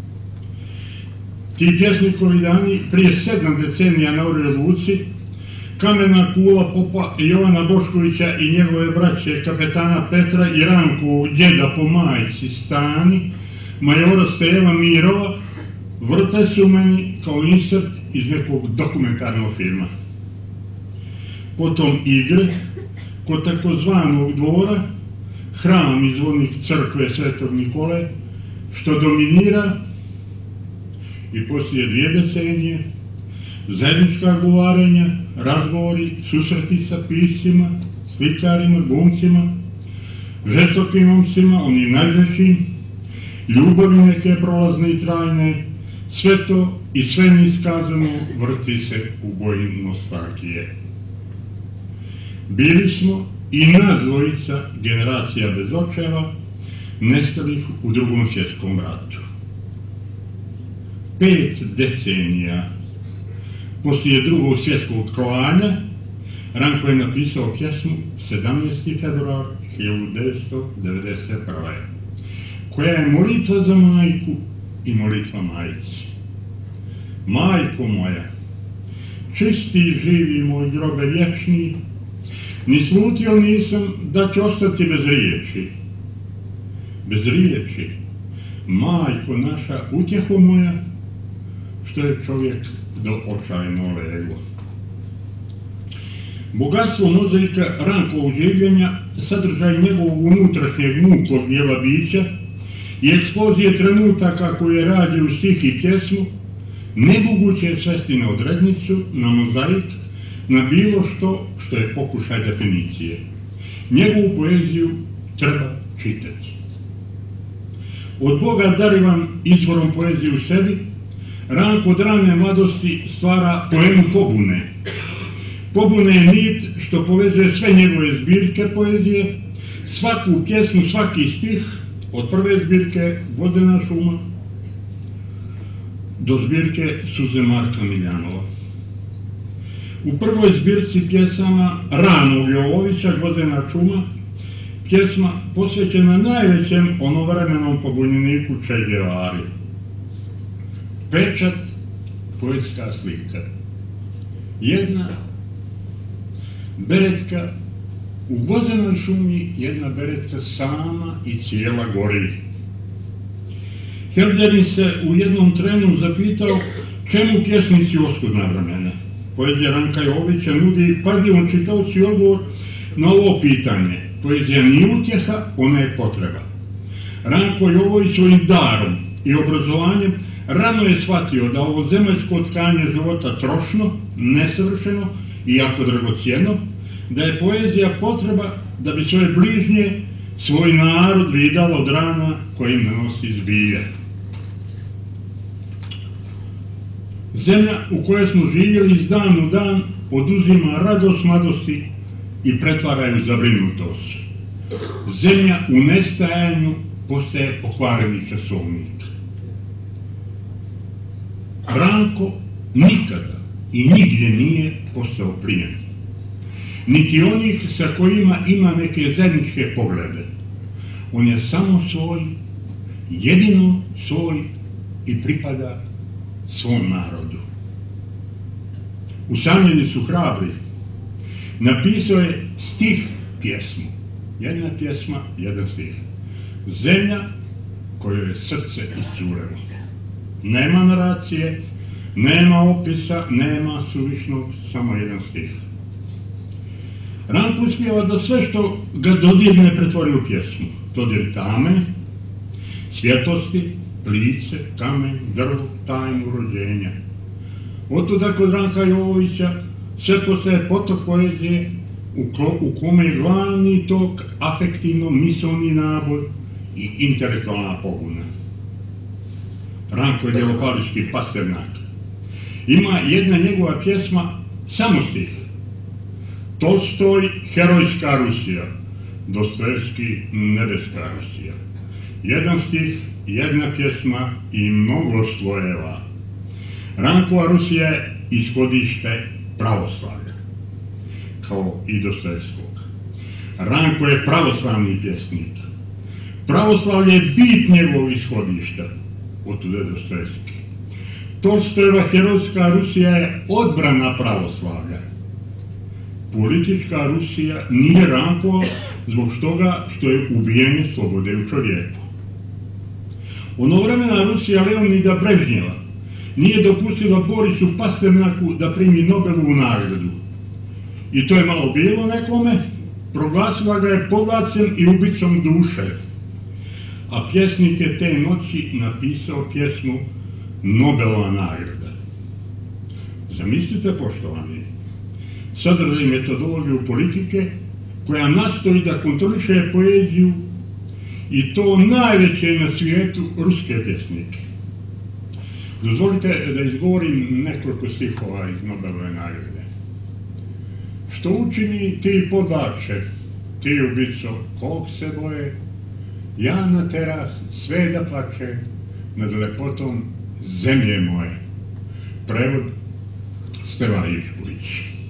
Ti pjesnikovi dani prije sedam decenija na Orjoj Luci, kamena kula popa Jovana Boškovića i njegove braće kapetana Petra i Rankovog djeda po majici Stani, majora Steva Mirova, vrte se u meni kao insert iz nekog dokumentarnog filma. Potom igre kod takozvanog dvora, hram i zvonik crkve Svetog Nikole, što dominira, i poslije dvije decenije zajednička govarenja, razgovori, susreti sa piscima, slikarima, glumcima, žestokim momcima, onim najvećim, ljubavi neke prolazne i trajne, sve to i sve neiskazano vrti se u boji nostalgije. Bili smo i nas dvojica generacija bez očeva, nestalih u Drugom svjetskom ratu. Pet decenija poslije Drugog svjetskog klanja Ranko je napisao pjesmu sedamnaesti februar hiljadu devetsto devedeset prve. koja je molitva za majku i molitva majci. Majko moja, čisti i živi moj grobe vječni, ni slutio nisam da će ostati bez riječi. Bez riječi, majko naša, utjeho moja, što je čovjek do očajno leglo. Bogatstvo mozaika Rankovog življenja, sadržaj njegovog unutrašnjeg muklog dijela bića i eksplozije trenutaka koje rađe u stih i pjesmu, nemoguće je svesti na odrednicu, na mozaik, na bilo što što je pokušaj definicije. Njegovu poeziju treba čitati. Od Boga darivan izvorom poezije u sebi, Ranko od rane mladosti stvara poemu pobune. Pobuna je nit što povezuje sve njegove zbirke poezije, svaku pjesmu, svaki stih, od prve zbirke Vodena šuma do zbirke Suze Marka Miljanova. U prvoj zbirci pjesama ranog Jovovića, Vodena šuma, pjesma posvećena najvećem onovremenom pobunjeniku Che Guevari. Pečat, poetska slika. Jedna beretka, u Vodenoj šumi jedna beretka sama i cijela gori. Herderin se u jednom trenu zapitao čemu pjesnici oskudna vremena. Poezija Ranka Jovovića nudi pažljivom čitaocu odgovor na ovo pitanje. Poezija nije utjeha, ona je potreba. Ranko Jovović svojim darom i obrazovanjem rano je shvatio da ovo zemaljsko tkanje života trošno, nesavršeno i jako dragocijeno, da je poezija potreba da bi svoje bližnje, svoj narod vidala od rana kojim nosi zbije. Zemlja u kojoj smo živjeli iz dan u dan oduzima radost mladosti i pretvara ju zabrinutost. Zemlja u nestajanju postaje pokvareni časovnik. Ranko nikada i nigdje nije postao plijen. Niti onih sa kojima ima neke zajedničke poglede. On je samo svoj, jedino svoj i pripada svom narodu. Usamljeni su hrabri. Napisao je stih pjesmu. Jedna pjesma, jedan stih. Zemlja kojoj je srce iscurelo. Nema naracije, nema opisa, nema suvišnog, samo jedan stih. Ranko uspijeva da sve što ga dodirne pretvori u pjesmu. Dodir tame, svjetlosti, lice, kamen, drvo, tajnu rođenja. Otuda kod Ranka Jovovića sve postaje potok poezije u kome je glavni tok afektivno misleni nabor i intelektualna pobuna. Ranko je Bjelopavlički Pasternak. Ima jedna njegova pjesma samo stih. Tolstoj, herojska Rusija, Dostojevski, nebeska Rusija. Jedan stih, jedna pjesma i mnogo slojeva. Rankova Rusija je ishodište pravoslavlja, kao i Dostojevskog. Ranko je pravoslavni pjesnik. Pravoslavlje je bit njegovog ishodišta, otuda Dostojevski. Tolstojeva herojska Rusija je odbrana pravoslavlja. Politička Rusija nije Rankova zbog toga što je ubijenje slobode u čovjeku. Onovremena Rusija Leonida Brežnjeva nije dopustila Borisu Pasternaku da primi Nobelovu nagradu. I to je malo bilo nekome, proglasila ga je podlacem i ubicom duše. A pjesnik je te noći napisao pjesmu Nobelova nagrada. Zamislite, poštovani, sadržaj metodologiju politike koja nastoji da kontroliše poeziju i to najveće na svijetu ruske pjesnike. Dozvolite da izgovorim nekoliko stihova iz Nobelove nagrade. Što učini ti podlače, ti ubico, kog se boje, ja na teras sve da plače nad lepotom zemlje moje. Prevod Stevan Ivković.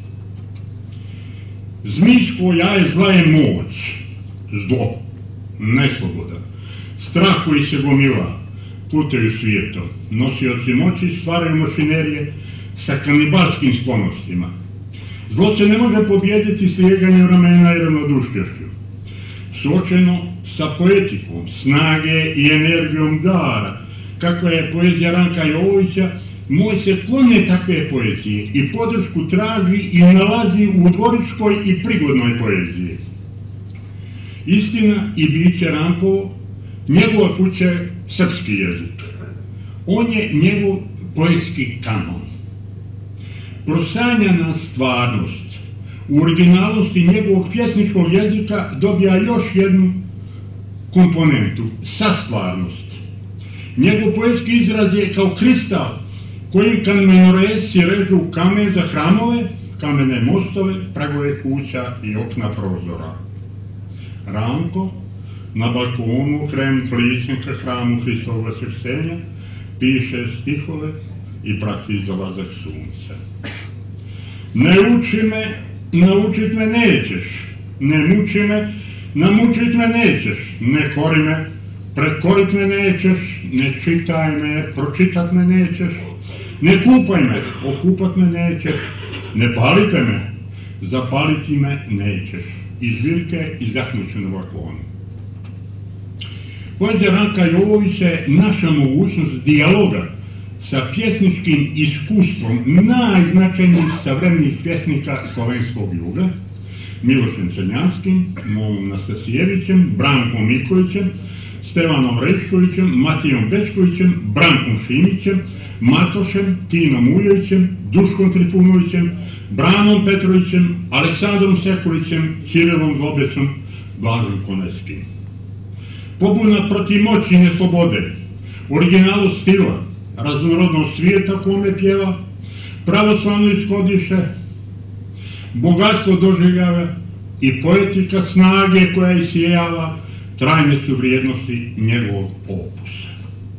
Zmijsko jaje zla je moć, zlo, nesloboda, strah koji se gomila, puteju svijetom, nosioci moći stvaraju mašinerije sa kanibalskim sklonostima. Zlo se ne može pobijediti slijeganjem ramena i ravnodušnošću. Suočeno sa poetikom, snage i energijom dara, kakva je poezija Ranka Jovovića, moj se klone takve poezije i podršku traži i nalazi u dvoričkoj i prigodnoj poeziji. Istina i biće Rankovo, njegova kuća je srpski jezik. On je njegov poetski kanon. Prosanjana stvarnost u originalnosti njegovog pjesničkog jezika dobija još jednu komponentu, sastvarnost. Njegov poetski izraz je kao kristal kojim kamenoresi režu kamen za hramove, kamene mostove, pragove kuća i okna prozora. Ranko na balkonu krajem pličnika hramu Hristovog Vaskrsenja piše stihove i prati zalazak sunca. Ne uči me, naučit me nećeš, ne muči me, namučit me nećeš, ne kori me, pretkorit me nećeš, ne čitaj me, pročitat me nećeš, ne kupaj me, okupat me nećeš, ne palite me, zapaliti me nećeš. Iz zbirke Izdahnuće na balkonu. Poezija Ranka Jovovića je naša mogućnost dijaloga sa pjesničkim iskustvom najznačajnijih savremenih pjesnika slovenskog juga, Milošem Crnjanskim, Momom Nastasijevićem, Brankom Mikovićem, Stevanom Rečkovićem, Matijom Bečkovićem, Brankom Šimićem, Matošem, Tinom Ujovićem, Duškom Trifunovićem, Branom Petrovićem, Aleksandrom Sekulićem, Cirilom Zlobecom, Blažom Koneskim. Pobuna protiv moći i neslobode, originalu stila, raznorodnost svijeta kome pjeva, pravoslavno ishodiše, bogatstvo doživljava i poetika snage koja isijava, trajne su vrijednosti njegovog opusa.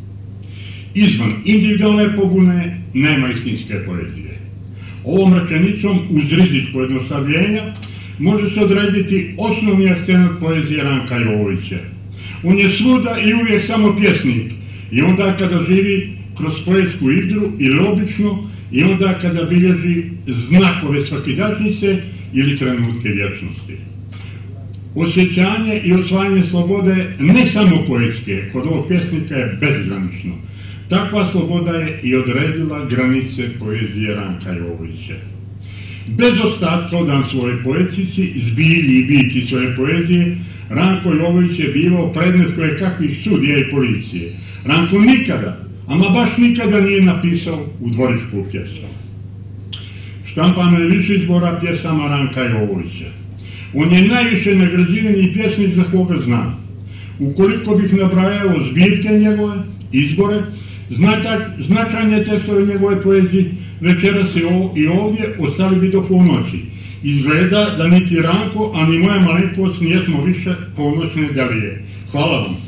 Izvan individualne pobune nema istinske poezije. Ovom rečenicom, uz rizik pojednostavljenja, može se odrediti osnovni akcent poezije Ranka Jovovića. On je svuda i uvijek samo pjesnik, i onda kada živi kroz poetsku igru ili obično, i onda kada bilježi znakove svakidašnjice ili trenutke vječnosti. Osjećanje i osvajanje slobode ne samo poetske, kod ovog pjesnika je bezgranično. Takva sloboda je i odredila granice poezije Ranka Jovovića. Bez ostatka odan svoje poetici, zbilji i biti svoje poezije, Ranko Jovović je bivao predmet koje kakvih sudija i policije. Ranko nikada, ama baš nikada nije napisao u dvorišku pjesmu. Štampano je više izbora pjesama Ranka Jovovića. On je najviše nagrađivani pjesnik za koga znam. Ukoliko bih nabrajao zbirke njegove, izbore, značajne tekstove njegove poezije, večeras i ovdje ostali bi do ponoći. Izgleda da niti Ranko, a ni moja malenkost nijesmo više ponoćne delije. Hvala vam.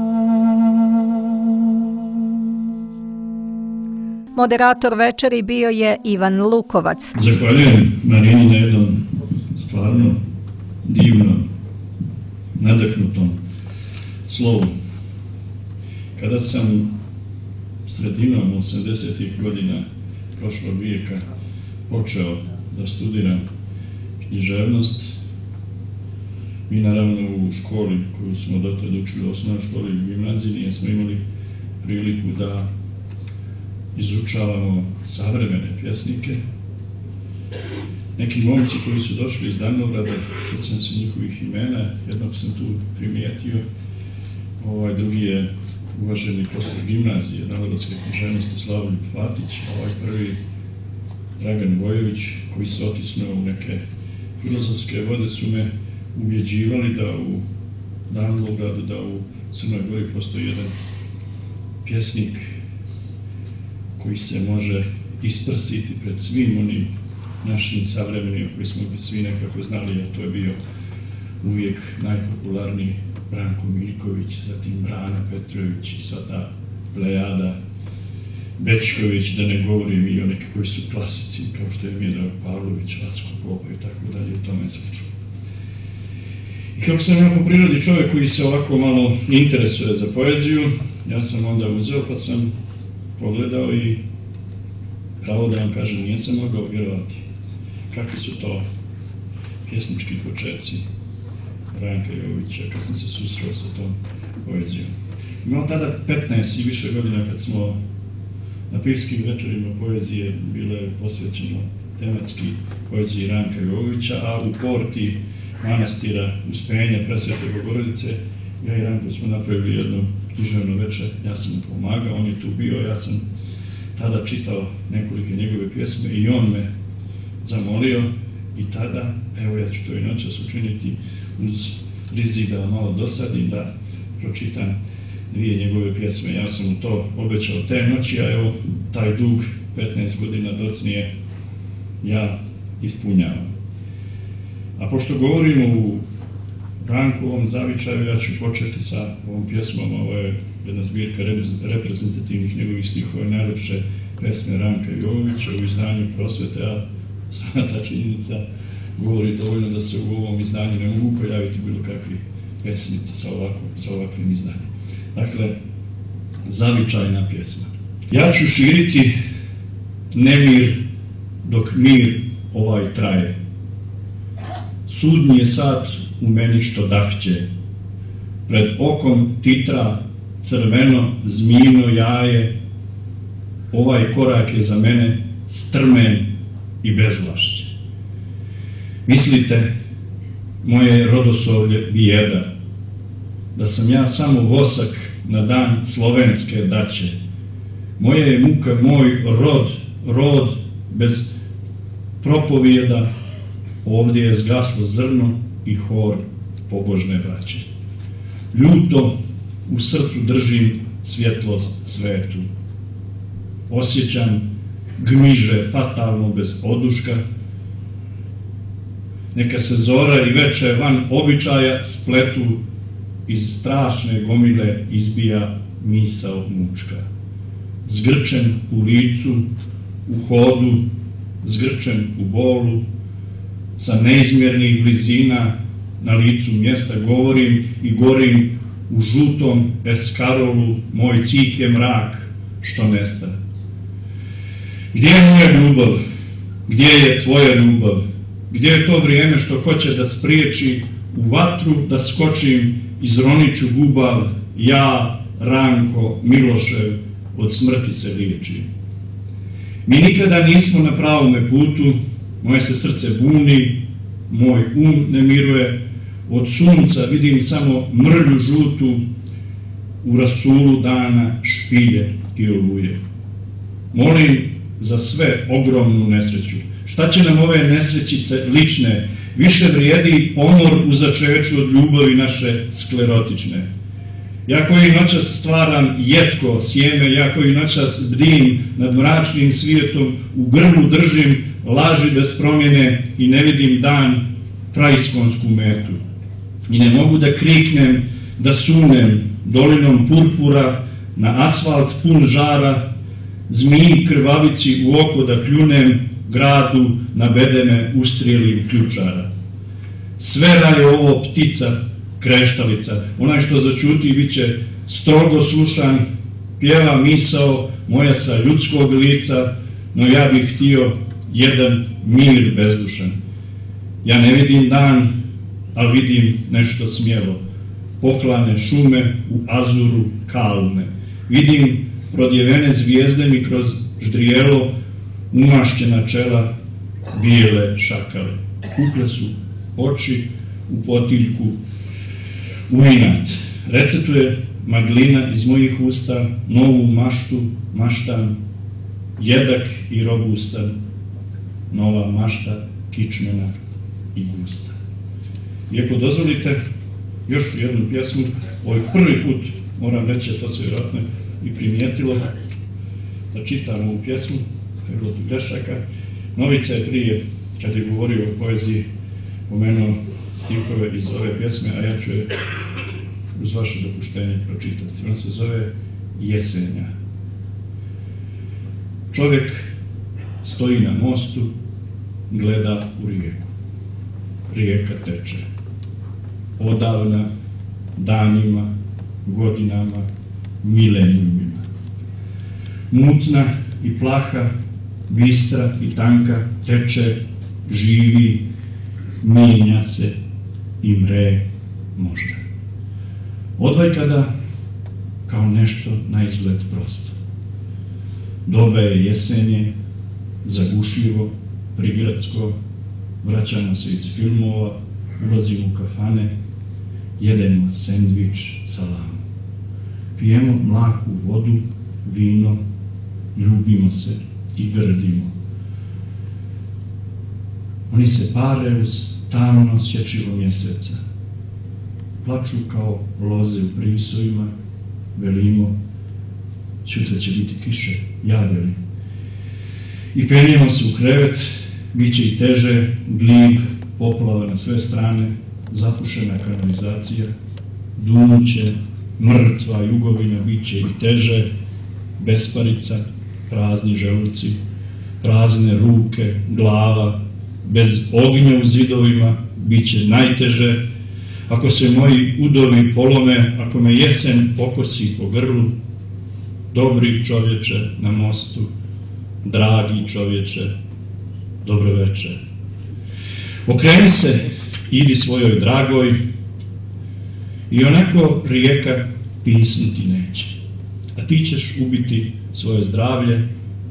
Moderator večeri bio je Ivan Lukovac. Zahvaljujem Marini na jednom stvarno divnom, nadahnutom slovu. Kada sam sredinom osamdesetih godina prošlog vijeka počeo da studiram književnost, mi naravno u školi koju smo dotad učili, u osnovnoj školi i gimnaziji, nismo imali priliku da izučavamo savremene pjesnike. Neki momci koji su došli iz Danograda, sjećam se njihovih imena, jednog sam tu primijetio, ovaj drugi je uvaženi profesor gimnazije Danogradske književnosti Slavlju Fatić, a ovaj prvi Dragan Vojović, koji se otisnuo u neke filozofske vode, su me ubjeđivali da u Danogradu, da u Crnoj Gori postoji jedan pjesnik koji se može isprsiti pred svim onim našim savremenim koji smo svi nekako znali, a to je bio uvijek najpopularniji Branko Miljković, zatim Brana Petrović i sva ta plejada, Bečković, da ne govorim i o neke koji su klasici, kao što je Miodrag Pavlović, Vacko Popa i tako dalje, u tome slično. I kako sam ja po prirodi čovjek koji se ovako malo interesuje za poeziju, ja sam onda uzeo pa sam pogledao i pravo da vam kažem, nisam mogao vjerovati kakvi su to pjesnički početci Ranka Jovovića, kad sam se susreo sa tom poezijom. Imao tada petnaest i više godina kad smo na pivskim večerima poezije bile posvećeno tematski poeziji Ranka Jovovića, a u porti manastira Uspenja Presvete Bogorodice ja i Ranko smo napravili jedno književno večer, ja sam mu pomagao, on je tu bio, ja sam tada čitao nekolike njegove pjesme i on me zamolio i tada, evo ja ću to i noćas učiniti uz rizik da vam malo dosadim, da pročitam dvije njegove pjesme. Ja sam mu to obećao te noći, a evo taj dug petnaest godina docnije ja ispunjavam. A pošto govorimo u Rankovom zavičaju, ja ću početi sa ovom pjesmom. Ovo je jedna zbirka reprezentativnih njegovih stihova, najlepše pesme Ranka Jovovića u izdanju Prosvete, a sama ta činjenica govori dovoljno da se u ovom izdanju ne mogu pojaviti bilo kakvi pesmice sa, ovako, sa ovakvim izdanjem. Dakle, zavičajna pjesma. Ja ću širiti nemir dok mir ovaj traje. Sudnji je sad u meni što dahće. Pred okom titra crveno zmijino jaje. Ovaj korak je za mene strmen i bezvlašće. Mislite, moje rodoslovlje bijeda, da sam ja samo vosak na dan slovenske daće. Moja je muka moj rod, rod bez propovijeda, ovdje je zgaslo zrno i hor pobožne braće. Ljuto u srcu držim svjetlost svetu. Osjećam gmiže fatalno bez oduška. Neka se zora i veče van običaja spletu, iz strašne gomile izbija misao mučka. Zgrčen u licu, u hodu, zgrčen u bolu, sa neizmjernih blizina na licu mjesta govorim i gorim u žutom eskarolu, moj cik je mrak što nesta. Gdje je moja ljubav? Gdje je tvoja ljubav? Gdje je to vrijeme što hoće da spriječi u vatru da skočim, izroniću gubav, ja, Ranko, Milošev, od smrti se liječi. Mi nikada nismo na pravome putu, moje se srce buni, moj um ne miruje, od sunca vidim samo mrlju žutu, u rasulu dana špilje i oluje. Molim za sve ogromnu nesreću. Šta će nam ove nesrećice lične? Više vrijedi pomor u začeću od ljubavi naše sklerotične. Ja koji noćas stvaram jetko sjeme, ja koji noćas bdim nad mračnim svijetom, u grlu držim laži bez promjene i ne vidim dan kraiskonsku metu. I ne mogu da kriknem, da sunem dolinom purpura na asfalt pun žara, zmiji krvavici u oko da pljunem, gradu na bedeme ustrijelim ključara. Svera je ovo ptica, kreštalica, onaj što začuti bit će strogo slušan, pjeva misao moja sa ljudskog lica, no ja bih htio jedan mir bezdušan. Ja ne vidim dan, ali vidim nešto smjelo, poklane šume u azuru kalne. Vidim prodjevene zvijezde mi kroz ždrijelo, umašćena čela, bijele šakale. Kukle su oči u potiljku, u inat. Recituje maglina iz mojih usta, novu maštu, maštan, jedak i robustan, nova mašta, kičmena i gusta. I ako dozvolite još jednu pjesmu, ovaj prvi put, moram reći, to se vjerojatno i primijetilo, da čitam ovu pjesmu, je bilo tu grešaka. Novica je prije, kad je govorio o poeziji, pomenuo stihove iz ove pjesme, a ja ću je uz vaše dopuštenje pročitati. Ona se zove Jesenja. Čovjek stoji na mostu, gleda u rijeku. Rijeka teče. Odavna, danima, godinama, milenijumima. Mutna i plaha, bistra i tanka, teče, živi, mijenja se i mre možda. Odvajkada kao nešto na izgled prosto. Doba je jesenje, zagušljivo, prigradsko, vraćamo se iz filmova, ulazimo u kafane, jedemo sendvič, salamu. Pijemo mlaku vodu, vino, ljubimo se i grdimo. Oni se pare uz tamno sječivo mjeseca. Plaču kao loze u privisojima, velimo, sutra će biti kiše, javeli. I penjemo se u krevet, biće i teže, glib, poplava na sve strane, zapušena kanalizacija, dunuće, mrtva jugovina, biće i teže, besparica, prazni želuci, prazne ruke, glava, bez ognja u zidovima, biće najteže. Ako se moji udovi polome, ako me jesen pokosi po grlu, dobri čovječe na mostu, dragi čovječe, dobro večer. Okreni se, idi svojoj dragoj, i onako rijeka pisnuti neće, a ti ćeš ubiti svoje zdravlje,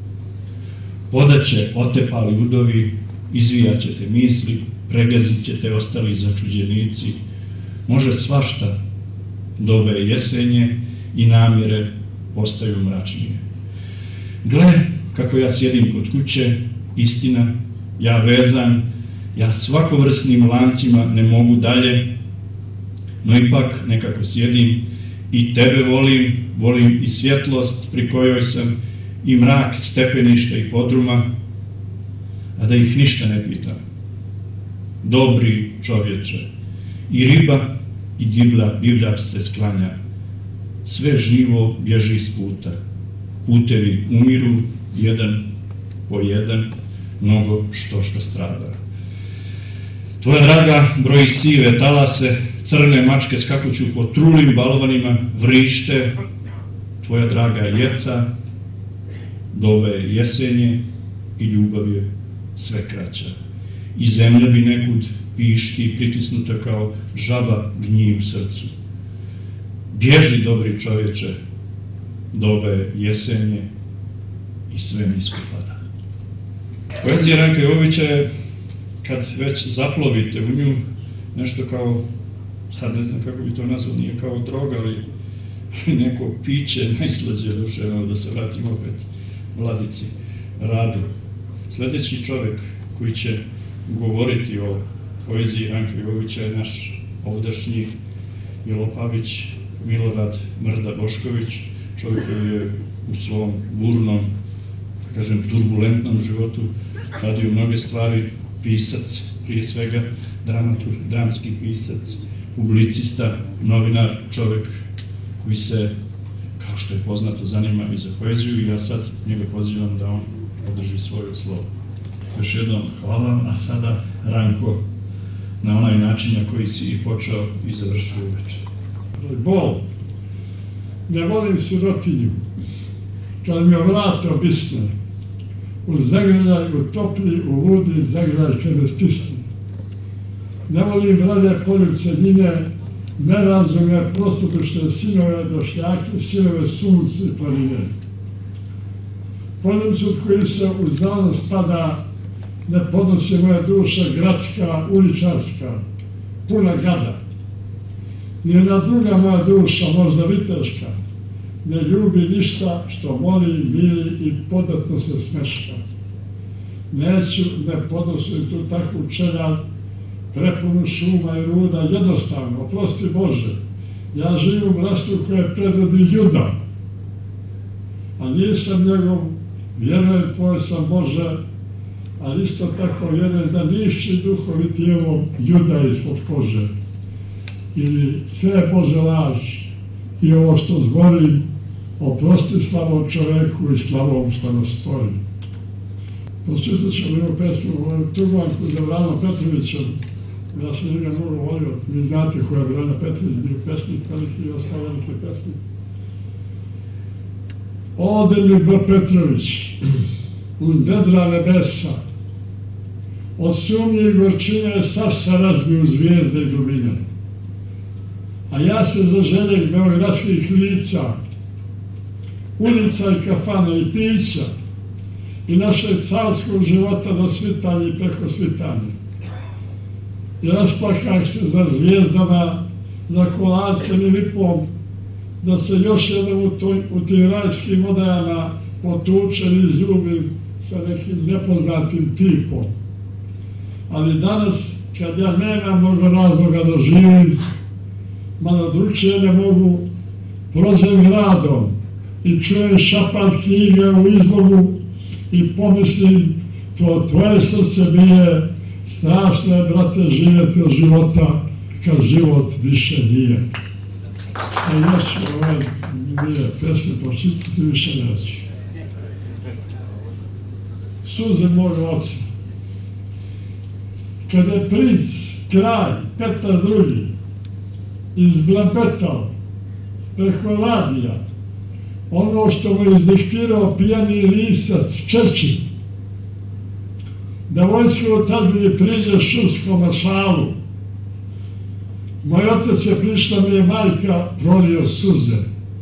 podaće otepali udovi, izvijat ćete misli, pregazit ćete ostali začuđenici, može svašta, dobe jesenje i namjere postaju mračnije. Gle, kako ja sjedim kod kuće, istina, ja vezan, ja svakovrsnim lancima ne mogu dalje, no ipak nekako sjedim i tebe volim, volim i svjetlost pri kojoj sam, i mrak stepeništa i podruma, a da ih ništa ne pitam. Dobri čovječe, i riba i divlja, divljač se sklanja, sve živo bježi s puta, putevi umiru jedan po jedan, mnogo što što strada. Tvoja draga broji sive talase, crne mačke skakuću po trulim balvanima, vrište, tvoja draga jeca, dove jesenje i ljubav je sve kraća. I zemlja bi nekud pišti, pritisnuta kao žaba gnji u srcu. Bježi, dobri čovječe, dove jesenje i sve nisko pada. Poezija Ranka Jovovića je, kad već zaplovite u nju, nešto kao, sad ne znam kako bi to nazvao, nije kao droga, ali neko piće, najslađe duše, da se vratimo opet Vladici Radu. Sljedeći čovjek koji će govoriti o poeziji Ranka Jovovića je naš ovdašnji Bjelopavić Milorad Mrda Bošković, čovjek koji je u svom burnom, da kažem, turbulentnom životu radio mnoge stvari, pisac, prije svega dramatur, dramski pisac, publicista, novinar, čovjek koji se, kao što je poznato, zanima i za poeziju, i ja sad njega pozivam da on održi svoje slovo. Još jednom hvala, a sada Ranko, na onaj način na koji si i počeo i završio večer. Bol, ne volim sirotinju, kad mi vrate obisne, u zagrljaj, u topli, u ludi zagrljaj kada stisne. Ne volim vrade poljubce njine, nerazume, prostodušne sinove, došljake, sinove, sunce i planine. Poljubcu koji se u zanu spada, ne podnosi moja duša gradska, uličarska, puna gada. Nijedna druga moja duša, možda viteška, ne ljubi ništa što moli, mili i podatno se smeška. Neću, ne podnosim tu takvu čeljad, prepunu šuma i ruda, jednostavno, oprosti Bože, ja živim u mrastu koje predvodi Juda, a nisam njegov, vjerujem tvoj sam Bože, ali isto tako vjerujem da nišći duhovi tijelo Juda ispod kože. Ili sve Bože laž i ovo što zgorim, oprosti slavom čoveku i slavom što nas stvori. Posjetit ćemo jednu pesmu, Tuganku za Vrana Petrovića. Ja sam njega mnogo volio, vi znate koja je Vrana Petrović, bio pesnik, veliki i ostao veliki pesnik. Ode mi B. Petrović, u vedra nebesa, od sumnje i gorčine sav se razbiju zvijezde i dubine. A ja se zaželjeh beogradskih lica, ulica i kafane i pića, i našeg carskog života do svitanja i preko svitanja. I rasplakah se za zvijezdama, za kolarcem i lipom, da se još jednom u, toj, u tim rajskim odajama potučem i izljubim sa nekim nepoznatim tipom. Ali danas, kad ja nemam mnogo razloga da živim, mada drugčije ne mogu, prozem gradom i čujem šapan knjige u izlogu i pomislim to tvoje srce bije, strašno je, brate, živjeti od života kad život više nije. A ja ću ove dvije pesme pročitati, više neću. Suze moga oca. Kada je princ, kralj, Petar drugi, izblapetao preko radija ono što mu je izdiktirao pijani lisac Čerčil, da vojska u tadbini priđe šumskom maršalu, moj otac je prišla, mi je majka, prolio suze.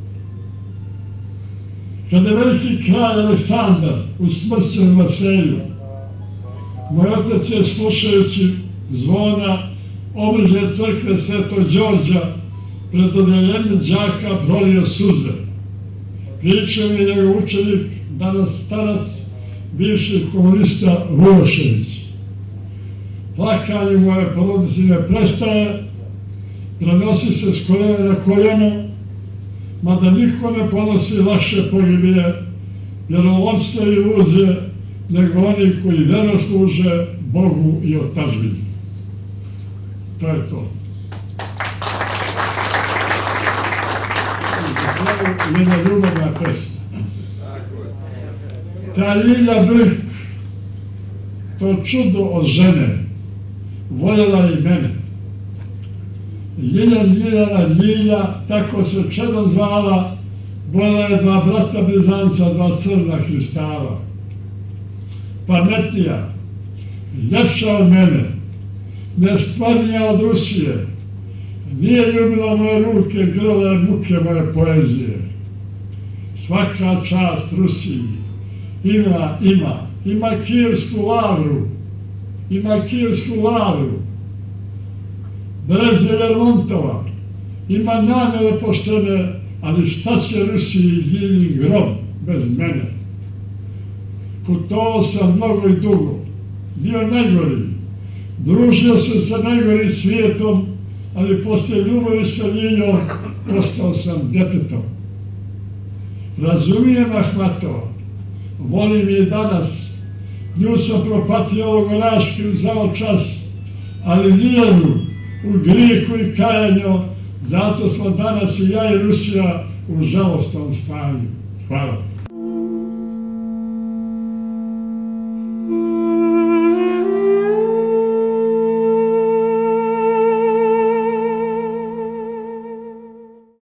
Kada je veliki kralj Aleksandar u smrćenom Marselju, moj otac je, slušajući zvona obližnje crkve Svetog Đorđa pred odeljenjem đaka, prolio suze. Pričao mi je njegov učenik, danas starac, bivši komunista Vujošević. Plakanje moje porodice ne prestaje, prenosi se s koljena na koljeno, mada niko ne ponosi lakše pogibije, jer olovstvo i uze nego oni koji verno služe Bogu i otačbini. To je to. Jedna ljubavna pesma. Ta Ljilja Drk, to čudo od žene, voljela i mene. Ljilja, Ljiljana, Ljilja, tako se čedom zvala, voljela je dva brata blizanca, dva crna kristala. Pametnija, ljepša od mene, nestvarnija od Rusije, nije ljubila moje ruke, grle muke moje poezije. Svaka čast Rusiji, ima, ima, ima kijevsku lavru, ima kijevsku lavru, Breze Lermontova, ima namjere poštene, ali šta će Rusiji Ljilji grob bez mene? Putovao sam mnogo i dugo, bio najgori, družio se sa najgorim svijetom, ali poslije ljubavi sa Ljiljom ostao sam detetom. Razumijem Ahmatova, volim je danas, nju sam propatio logoraški uzao čas, ali Ljiljanu u grijehu i kajanju, zato smo danas i ja i Rusija u žalostnom stanju. Hvala.